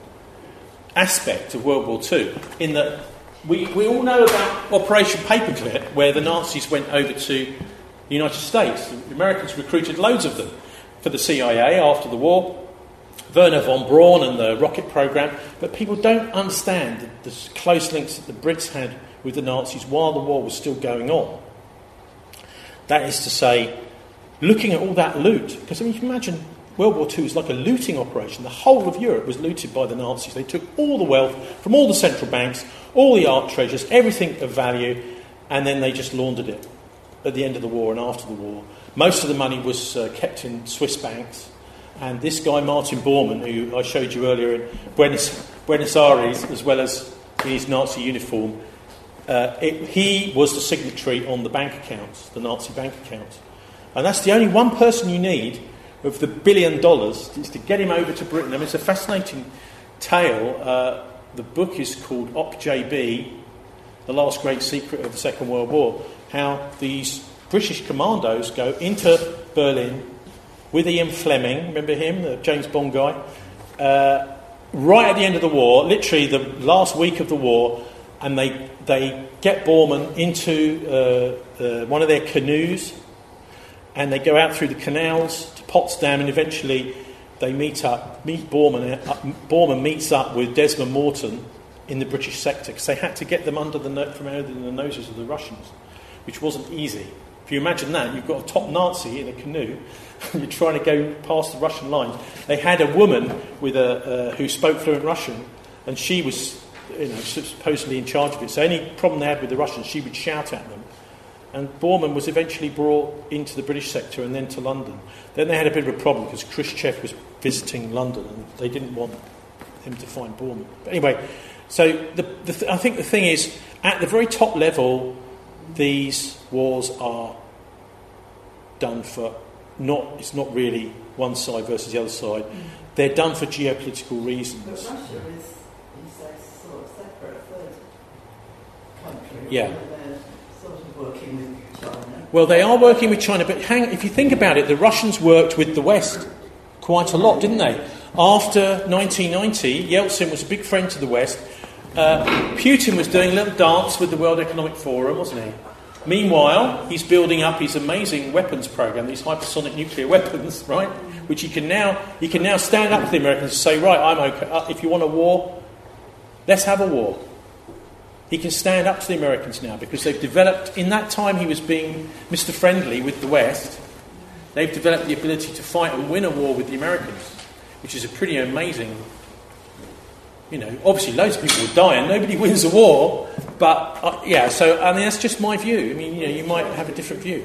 aspect of World War II, in that we all know about Operation Paperclip, where the Nazis went over to the United States. The Americans recruited loads of them for the CIA after the war, Werner von Braun and the rocket program, but people don't understand the close links that the Brits had with the Nazis while the war was still going on. That is to say, looking at all that loot, because you can imagine World War II was like a looting operation. The whole of Europe was looted by the Nazis. They took all the wealth from all the central banks, all the art treasures, everything of value, and then they just laundered it at the end of the war and after the war. Most of the money was kept in Swiss banks. And this guy, Martin Bormann, who I showed you earlier in Buenos Aires, as well as in his Nazi uniform, he was the signatory on the bank accounts, the Nazi bank accounts. And that's the only one person you need of the $1 billion is to get him over to Britain. I mean, it's a fascinating tale. The book is called OPJB, The Last Great Secret of the Second World War, how these British commandos go into Berlin with Ian Fleming, remember him, the James Bond guy, right at the end of the war, literally the last week of the war, and they get Bormann into one of their canoes, and they go out through the canals to Potsdam, and eventually they meet Bormann. Bormann meets up with Desmond Morton in the British sector, because they had to get them from under the noses of the Russians, which wasn't easy. If you imagine that, you've got a top Nazi in a canoe, you're trying to go past the Russian lines. They had a woman who spoke fluent Russian, and she was supposedly in charge of it. So any problem they had with the Russians, she would shout at them, And Bormann was eventually brought into the British sector and then to London. Then they had a bit of a problem because Khrushchev was visiting London and they didn't want him to find Bormann. But anyway, so I think the thing is, at the very top level, these wars are done for it's not really one side versus the other side. They're done for geopolitical reasons. But Russia is a sort of separate third country. Yeah. They're sort of working with China. Well, they are working with China, but if you think about it, the Russians worked with the West quite a lot, didn't they? After 1990, Yeltsin was a big friend to the West. Putin was doing a little dance with the World Economic Forum, wasn't he? Meanwhile, he's building up his amazing weapons program, these hypersonic nuclear weapons, right? Which he can now stand up to the Americans and say, right, I'm okay. If you want a war, let's have a war. He can stand up to the Americans now because they've developed, in that time he was being Mr. Friendly with the West, they've developed the ability to fight and win a war with the Americans, which is a pretty amazing, obviously loads of people will die and nobody wins a war, but so I mean that's just my view. I mean, you might have a different view.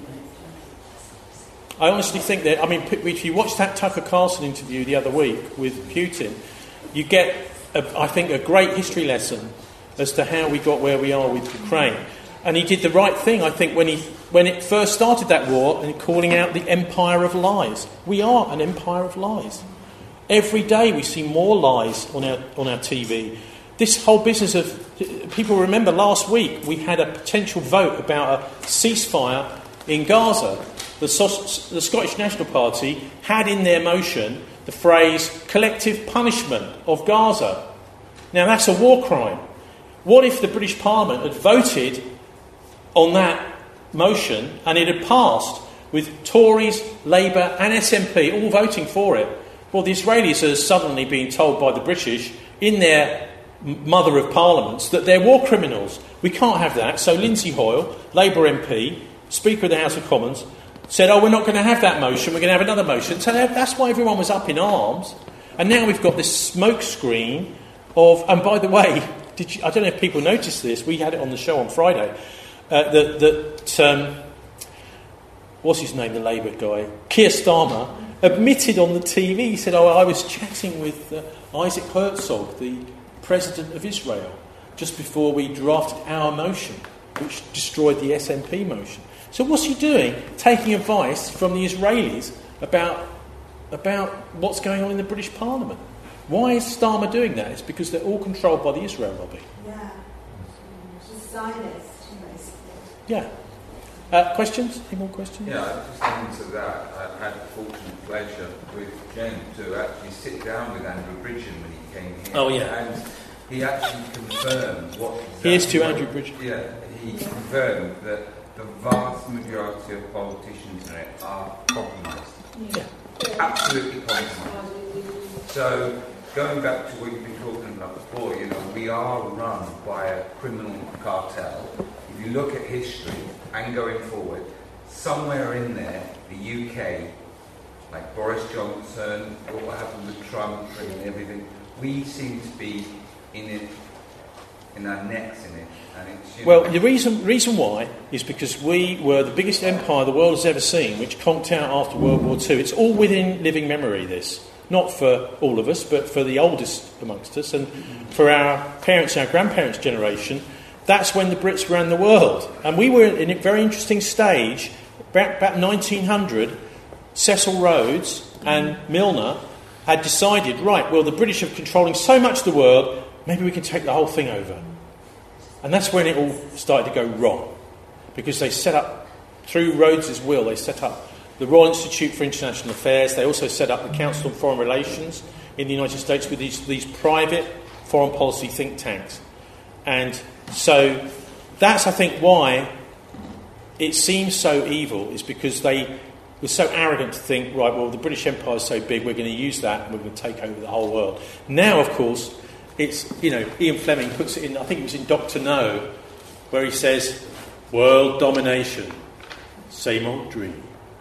I honestly think that, if you watch that Tucker Carlson interview the other week with Putin, you get, I think, a great history lesson as to how we got where we are with Ukraine. And he did the right thing, I think, when it first started that war and calling out the empire of lies. We are an empire of lies. Every day we see more lies on our TV. This whole business of... People remember last week we had a potential vote about a ceasefire in Gaza. The Scottish National Party had in their motion the phrase collective punishment of Gaza. Now that's a war crime. What if the British Parliament had voted on that motion and it had passed with Tories, Labour and SNP all voting for it? Well, the Israelis are suddenly being told by the British in their mother of parliaments that they're war criminals. We can't have that. So Lindsay Hoyle, Labour MP, Speaker of the House of Commons, said, we're not going to have that motion, we're going to have another motion. So that's why everyone was up in arms. And now we've got this smoke screen of... And by the way, I don't know if people noticed this, we had it on the show on Friday, what's his name, the Labour guy? Keir Starmer admitted on the TV, he said, I was chatting with Isaac Herzog, the President of Israel, just before we drafted our motion, which destroyed the SNP motion. So what's he doing? Taking advice from the Israelis about what's going on in the British Parliament. Why is Starmer doing that? It's because they're all controlled by the Israel lobby. Yeah. She's Zionist, basically. Yeah. Questions? Any more questions? Yeah, just into that, I had the fortunate pleasure with James to actually sit down with Andrew Bridgen when he came here. Oh, yeah. And he actually confirmed what... Here's to Andrew Bridgen. Yeah, he confirmed that the vast majority of politicians in it are compromised. Yeah. Absolutely compromised. So, going back to what you've been talking about before, we are run by a criminal cartel. If you look at history and going forward, somewhere in there, the UK, like Boris Johnson, what happened with Trump and everything, we seem to be in it, in our necks in it. And it's, well, the reason why is because we were the biggest empire the world has ever seen, which conked out after World War II. It's all within living memory, this. Not for all of us, but for the oldest amongst us, and for our parents, our grandparents' generation. That's when the Brits ran the world. And we were in a very interesting stage. About 1900, Cecil Rhodes and Milner had decided, right, well, the British are controlling so much of the world, maybe we can take the whole thing over. And that's when it all started to go wrong. Because they set up, through Rhodes's will, they set up the Royal Institute for International Affairs. They also set up the Council on Foreign Relations in the United States with these private foreign policy think tanks. And so that's, I think, why it seems so evil, is because they were so arrogant to think, right, well, the British Empire is so big, we're going to use that and we're going to take over the whole world. Now, of course, it's, Ian Fleming puts it in, I think it was in Dr. No, where he says, world domination, same old dream.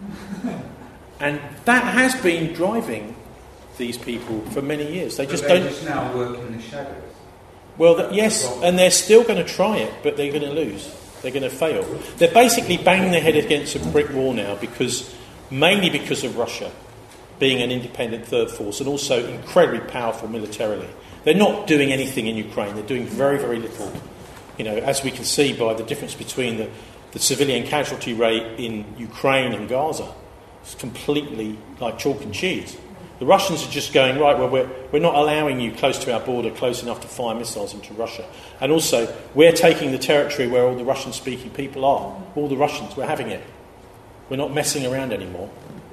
And that has been driving these people for many years. They just now work in the shadows. Well, yes, and they're still going to try it, but they're going to lose. They're going to fail. They're basically banging their head against a brick wall now mainly because of Russia being an independent third force and also incredibly powerful militarily. They're not doing anything in Ukraine. They're doing very, very little. As we can see by the difference between the civilian casualty rate in Ukraine and Gaza. It's completely like chalk and cheese. The Russians are just going, right, well, we're not allowing you close to our border, close enough to fire missiles into Russia. And also, we're taking the territory where all the Russian-speaking people are. All the Russians, we're having it. We're not messing around anymore.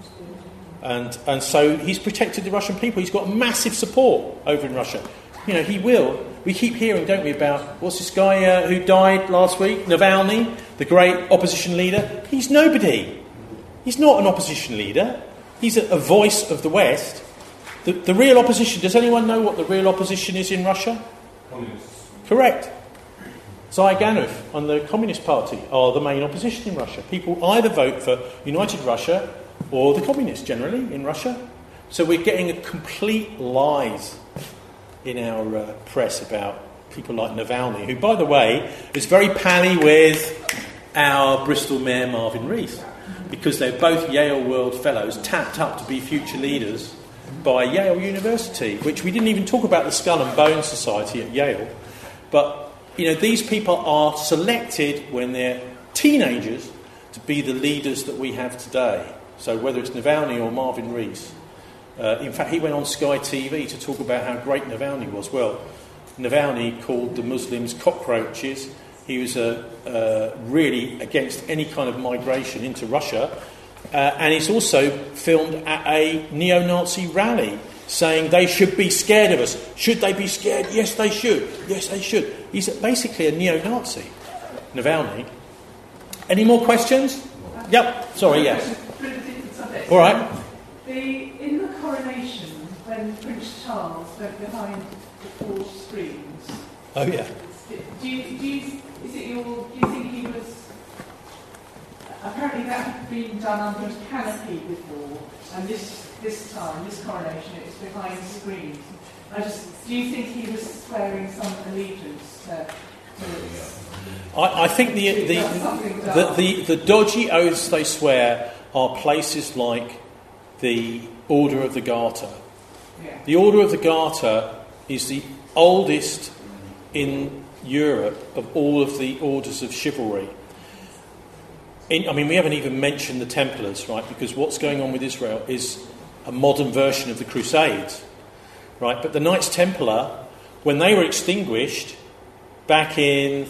And so he's protected the Russian people. He's got massive support over in Russia. He will. We keep hearing, don't we, about, what's this guy who died last week? Navalny, the great opposition leader. He's nobody. He's not an opposition leader. He's a voice of the West. The real opposition, does anyone know what the real opposition is in Russia? Communists. Correct. Zyganov and the Communist Party are the main opposition in Russia. People either vote for United Russia or the communists generally in Russia. So we're getting a complete lies in our press about people like Navalny, who, by the way, is very pally with our Bristol Mayor Marvin Rees, because they're both Yale World Fellows, tapped up to be future leaders by Yale University, which we didn't even talk about the Skull and Bones Society at Yale. But, these people are selected when they're teenagers to be the leaders that we have today. So whether it's Navalny or Marvin Rees. In fact, he went on Sky TV to talk about how great Navalny was. Well, Navalny called the Muslims cockroaches. He was really against any kind of migration into Russia. And he's also filmed at a neo-Nazi rally saying they should be scared of us. Should they be scared? Yes, they should. Yes, they should. He's basically a neo-Nazi, Navalny. Any more questions? Yep. Sorry, yes. All right. In the coronation, when Prince Charles went behind the 4 screens. Oh yeah. Do you think he was? Apparently, that had been done under a canopy before, and this time, this coronation, it's behind screens. Do you think he was swearing some allegiance to I think the dodgy oaths they swear are places like the Order of the Garter. Yeah. The Order of the Garter is the oldest in Europe of all of the orders of chivalry. We haven't even mentioned the Templars, right? Because what's going on with Israel is a modern version of the Crusades, right? But the Knights Templar, when they were extinguished back in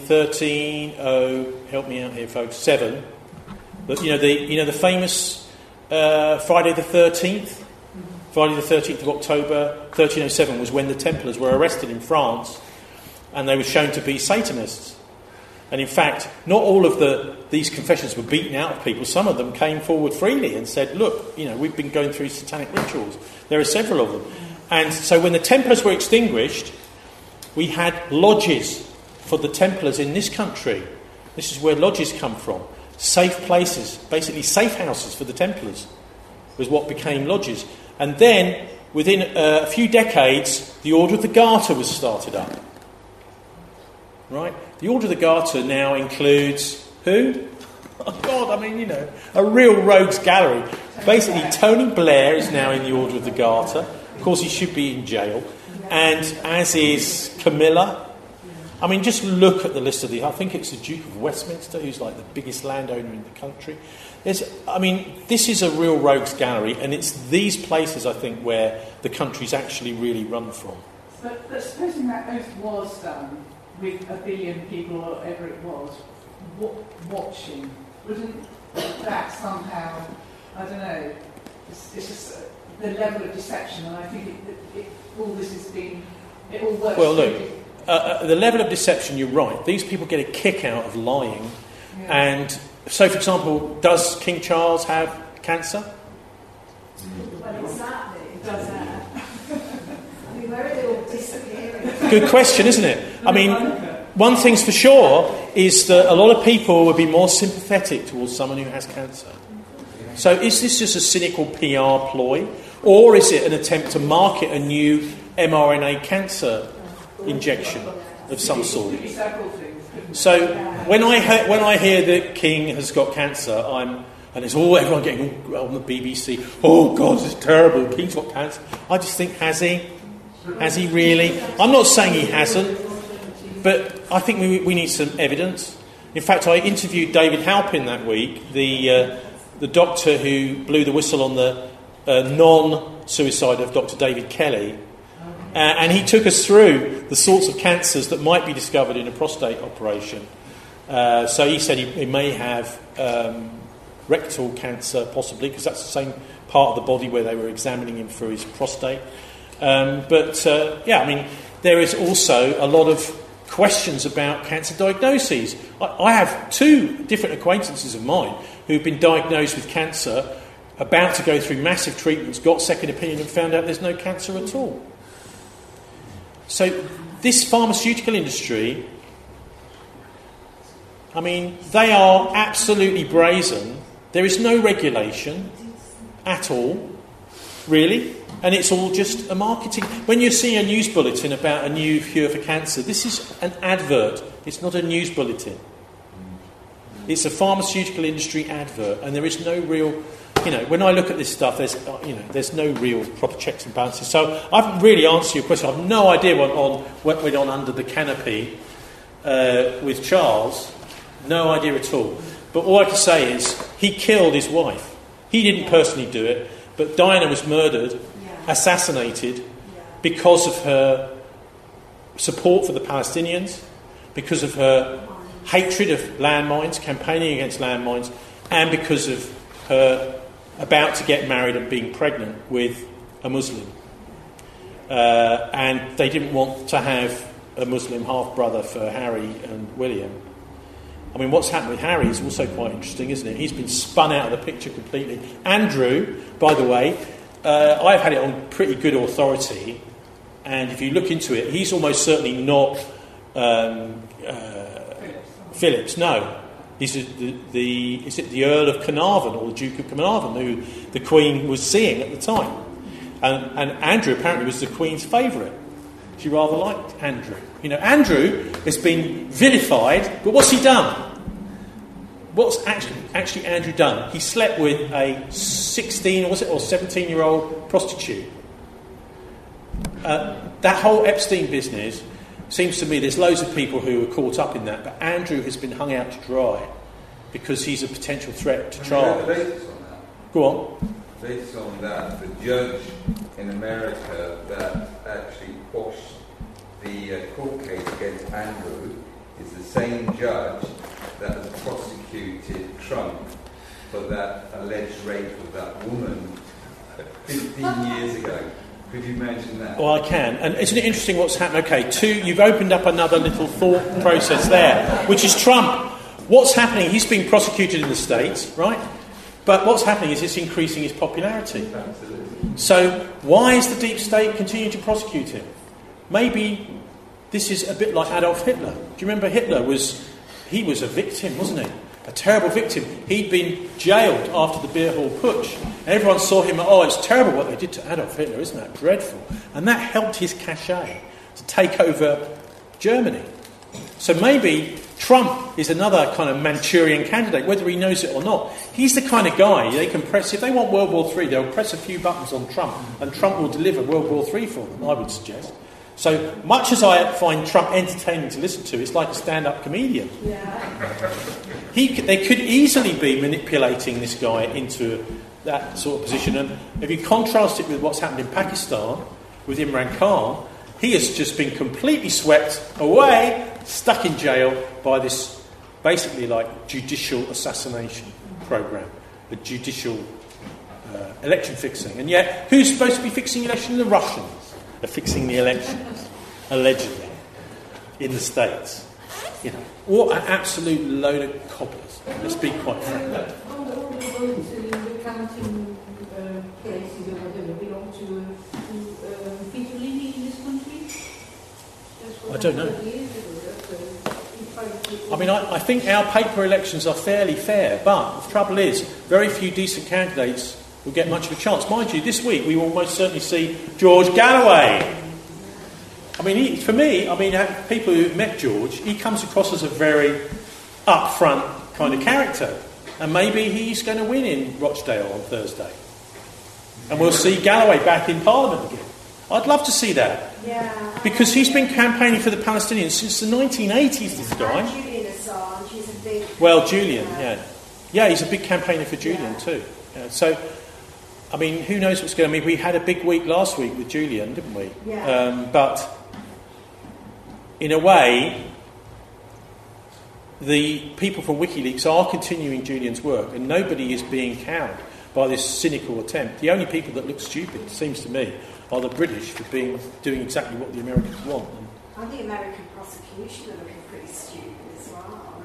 7, but the famous Friday the 13th. Friday the 13th of October 1307 was when the Templars were arrested in France, and they were shown to be Satanists. And in fact, not all of these confessions were beaten out of people. Some of them came forward freely and said, look, we've been going through satanic rituals. There are several of them. And so when the Templars were extinguished, we had lodges for the Templars in this country. This is where lodges come from. Safe places, basically safe houses for the Templars, was what became lodges. And then, within a few decades, the Order of the Garter was started up. Right? The Order of the Garter now includes who? Oh God, a real rogues gallery. Basically, Tony Blair is now in the Order of the Garter. Of course, he should be in jail. And as is Camilla. Just look at the list of I think it's the Duke of Westminster, who's like the biggest landowner in the country. This is a real rogues gallery, and it's these places, I think, where the country's actually really run from. But supposing that oath was done with 1 billion people, or whatever it was, watching, wouldn't that somehow, I don't know, it's just the level of deception, and I think all this has been, it all works. Well, look, the level of deception, you're right. These people get a kick out of lying. Yeah. And so, for example, does King Charles have cancer? Well, exactly. It does that. Where are they all disappearing? Good question, isn't it? One thing's for sure is that a lot of people would be more sympathetic towards someone who has cancer. So is this just a cynical PR ploy? Or is it an attempt to market a new mRNA cancer injection of some sort? It could be several things. So when I hear that King has got cancer, and it's everyone getting on the BBC. Oh God, it's terrible. King's got cancer. I just think, has he? Has he really? I'm not saying he hasn't, but I think we need some evidence. In fact, I interviewed David Halpin that week, the doctor who blew the whistle on the non-suicide of Dr. David Kelly, and he took us through the sorts of cancers that might be discovered in a prostate operation. So he said he may have rectal cancer, possibly, because that's the same part of the body where they were examining him for his prostate. There is also a lot of questions about cancer diagnoses. I have 2 different acquaintances of mine who've been diagnosed with cancer, about to go through massive treatments, got second opinion and found out there's no cancer at all. So this pharmaceutical industry, I mean, they are absolutely brazen. There is no regulation at all, really. And it's all just a marketing. When you're seeing a news bulletin about a new cure for cancer, this is an advert. It's not a news bulletin. It's a pharmaceutical industry advert, and there is no real, when I look at this stuff, there's no real proper checks and balances. So I've really answered your question. I have no idea what went on under the canopy with Charles. No idea at all. But all I can say is he killed his wife. He didn't personally do it, but Diana was murdered. Assassinated because of her support for the Palestinians, because of her hatred of landmines, campaigning against landmines, and because of her about to get married and being pregnant with a Muslim. And they didn't want to have a Muslim half-brother for Harry and William. I mean, what's happened with Harry is also quite interesting, isn't it? He's been spun out of the picture completely. Andrew, by the way, I've had it on pretty good authority, and if you look into it, he's almost certainly not Phillips. No, he's the Earl of Carnarvon or the Duke of Carnarvon, who the Queen was seeing at the time, and Andrew apparently was the Queen's favourite. She rather liked Andrew. Andrew has been vilified, but what's he done? What's actually Andrew done? He slept with a 16, or 17-year-old prostitute. That whole Epstein business seems to me there's loads of people who are caught up in that, but Andrew has been hung out to dry because he's a potential threat to Charles. The latest on that. Go on. Latest on that, the judge in America that actually quashed the court case against Andrew is the same judge that has prosecuted Trump for that alleged rape of that woman 15 years ago. Could you mention that? Well, I can. And isn't it interesting what's happened? Okay, you've opened up another little thought process there, which is Trump. What's happening? He's being prosecuted in the States, right? But what's happening is it's increasing his popularity. Absolutely. So why is the deep state continuing to prosecute him? Maybe this is a bit like Adolf Hitler. Do you remember Hitler was a victim, wasn't he? A terrible victim. He'd been jailed after the beer hall putsch. And everyone saw him, it's terrible what they did to Adolf Hitler, isn't that dreadful? And that helped his cachet to take over Germany. So maybe Trump is another kind of Manchurian candidate, whether he knows it or not. He's the kind of guy they can press. If they want World War III, they'll press a few buttons on Trump, and Trump will deliver World War III for them, I would suggest. So much as I find Trump entertaining to listen to, it's like a stand-up comedian. Yeah. They could easily be manipulating this guy into that sort of position. And if you contrast it with what's happened in Pakistan with Imran Khan, he has just been completely swept away, stuck in jail by this basically like judicial assassination program, a judicial election fixing. And yet, who's supposed to be fixing elections? The Russians are fixing the elections, allegedly, in the States. What an absolute load of cobblers. Let's be quite frank. All the votes in the counting places or whatever belong to Peter Lilly in this country? I don't know. I mean, I think our paper elections are fairly fair, but the trouble is, very few decent candidates will get much of a chance. Mind you, this week we will most certainly see George Galloway. I mean, for me, people who've met George, he comes across as a very upfront kind of character. And maybe he's going to win in Rochdale on Thursday. And we'll see Galloway back in Parliament again. I'd love to see that. Yeah. Because he's been campaigning for the Palestinians since the 1980s, this guy. Julian Assange is a big... Well, Julian, yeah. Yeah, he's a big campaigner for Julian too. Yeah, so, I mean, who knows what's going to... I mean, we had a big week last week with Julian, didn't we? Yeah. But, in a way, the people from WikiLeaks are continuing Julian's work, and nobody is being cowed by this cynical attempt. The only people that look stupid, it seems to me, are the British for doing exactly what the Americans want. And the American prosecution are looking pretty stupid as well.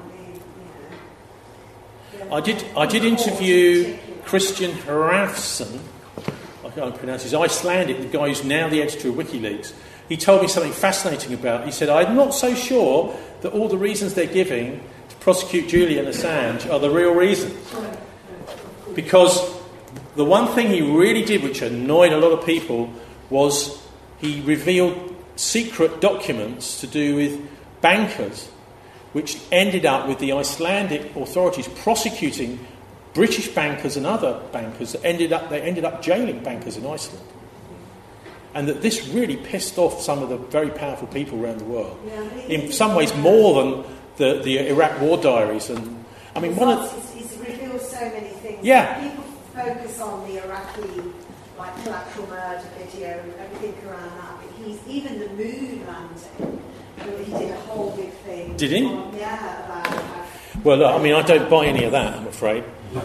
I mean, I did interview Christian Hrafnsson. I can't pronounce his Icelandic, the guy who's now the editor of WikiLeaks. He told me something fascinating about it. He said, I'm not so sure that all the reasons they're giving to prosecute Julian Assange are the real reasons. Because the one thing he really did, which annoyed a lot of people, was he revealed secret documents to do with bankers, which ended up with the Icelandic authorities prosecuting British bankers and other bankers. They ended up jailing bankers in Iceland. And that this really pissed off some of the very powerful people around the world. Yeah, in some ways more than the Iraq war diaries. And I mean, he's revealed so many things. Yeah. People focus on the Iraqi, like, collateral murder video and everything around that. But even the moon landing, he did a whole big thing. Did he? About how... Well, look, I mean, I don't buy any of that, I'm afraid.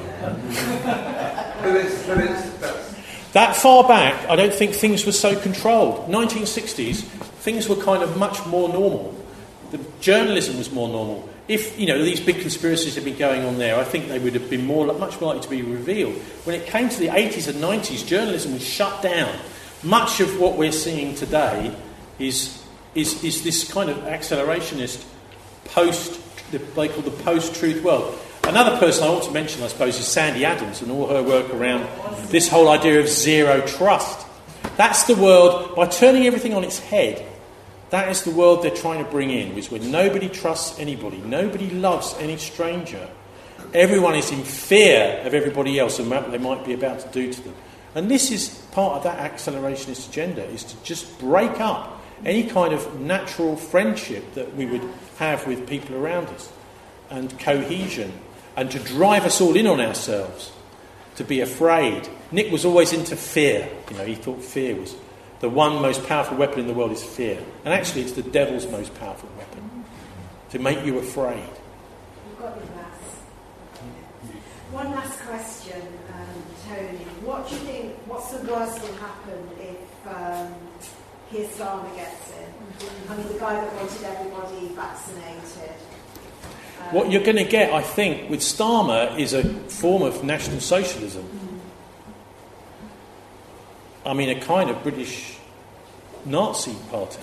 That far back, I don't think things were so controlled. 1960s, things were kind of much more normal. The journalism was more normal. If, these big conspiracies had been going on there, I think they would have been much more likely to be revealed. When it came to the 80s and 90s, journalism was shut down. Much of what we're seeing today is this kind of accelerationist they call the post-truth world. Another person I want to mention, I suppose, is Sandy Adams and all her work around this whole idea of zero trust. That's the world, by turning everything on its head, that is the world they're trying to bring in, which is where nobody trusts anybody, nobody loves any stranger. Everyone is in fear of everybody else and what they might be about to do to them. And this is part of that accelerationist agenda, is to just break up any kind of natural friendship that we would have with people around us, and cohesion, and to drive us all in on ourselves, to be afraid. Nick was always into fear. He thought fear was the one most powerful weapon in the world is fear. And actually it's the devil's most powerful weapon, to make you afraid. You've got your glass. One last question, Tony. What do you think, what's the worst that will happen if Keir Starmer gets in? I mean, the guy that wanted everybody vaccinated. What you're going to get, I think, with Starmer is a form of national socialism. I mean, a kind of British Nazi party.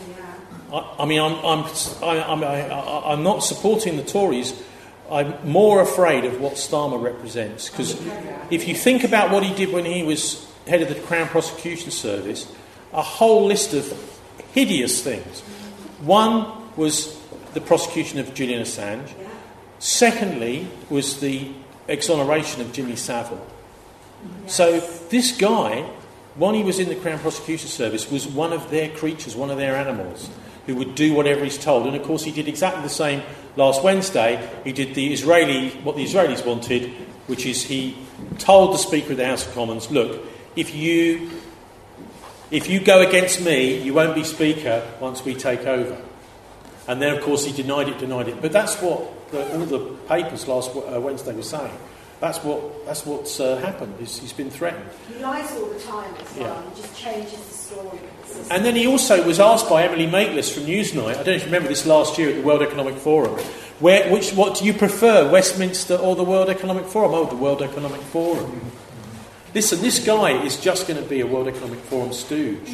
I'm not supporting the Tories. I'm more afraid of what Starmer represents. Because if you think about what he did when he was head of the Crown Prosecution Service, a whole list of hideous things. One was the prosecution of Julian Assange. Secondly was the exoneration of Jimmy Savile. So this guy, when he was in the Crown Prosecution Service, was one of their creatures, one of their animals, who would do whatever he's told. And of course he did exactly the same last Wednesday. He did what the Israelis wanted, which is he told the Speaker of the House of Commons, look, if you go against me, you won't be Speaker once we take over. And then, of course, he denied it. But that's what all the papers last Wednesday were saying. That's what's happened. He's been threatened. He lies all the time as well. He just changes the story. And then he also was asked by Emily Maitlis from Newsnight, I don't know if you remember this last year at the World Economic Forum, what do you prefer, Westminster or the World Economic Forum? Oh, the World Economic Forum. Listen, this guy is just going to be a World Economic Forum stooge.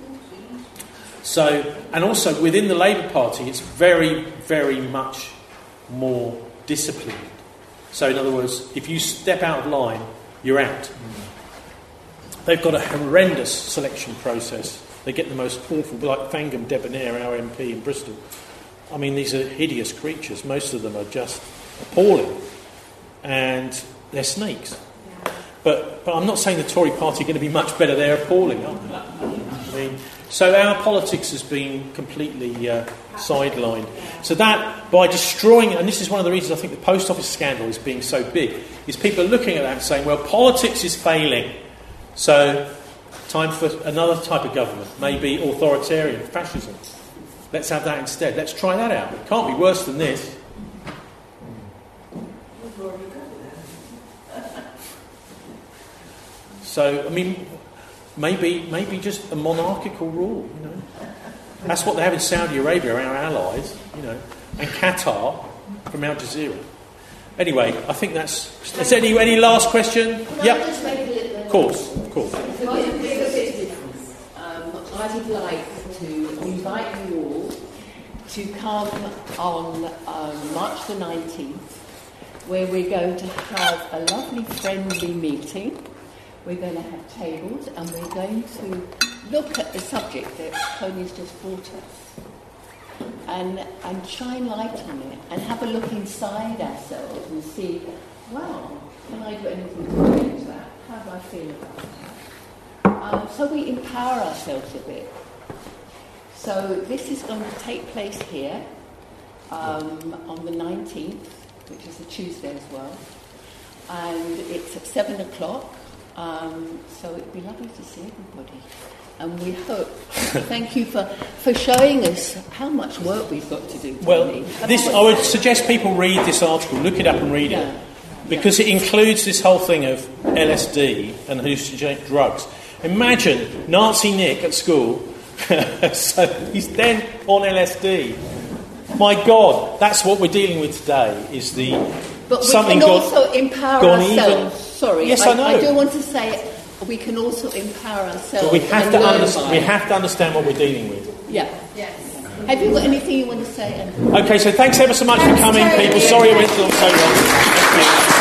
So, and also within the Labour Party, it's very, very much more disciplined. So, in other words, if you step out of line, you're out. They've got a horrendous selection process They get the most awful, like Fangam Debonair, our MP in Bristol. I mean, these are hideous creatures. Most of them are just appalling. And they're snakes. But I'm not saying the Tory party are going to be much better. They're appalling, aren't they? I mean, so our politics has been completely sidelined. So that, by destroying, and this is one of the reasons I think the post office scandal is being so big, is people are looking at that and saying, well, politics is failing. So time for another type of government, maybe authoritarian, fascism. Let's have that instead. Let's try that out. It can't be worse than this. So, I mean, maybe just a monarchical rule, you know. That's what they have in Saudi Arabia, our allies, you know, and Qatar from Al Jazeera. Anyway, I think that's... Is there any last question? Yeah. Of course. I would like to invite you all to come on March the 19th, where we're going to have a lovely friendly meeting. We're going to have tables and we're going to look at the subject that Tony's just brought us and shine light on it and have a look inside ourselves and see, wow, can I do anything to change that? How do I feel about that? So we empower ourselves a bit. So this is going to take place here on the 19th, which is a Tuesday as well. And it's at 7 o'clock. So it'd be lovely to see everybody. And we hope, thank you for showing us how much work we've got to do. Well, I would suggest people read this article, look it up and read it. Because it includes this whole thing of LSD and hallucinogenic drugs. Imagine Nazi Nick at school, so he's then on LSD. My God, that's what we're dealing with today, is the... But we can also empower ourselves. Sorry, yes, I know. I do want to say we can also empower ourselves. But we have to understand what we're dealing with. Yeah. Yes. Have you got anything you want to say? Okay, so thanks ever so much for coming, people. Sorry it went so long. Thank you.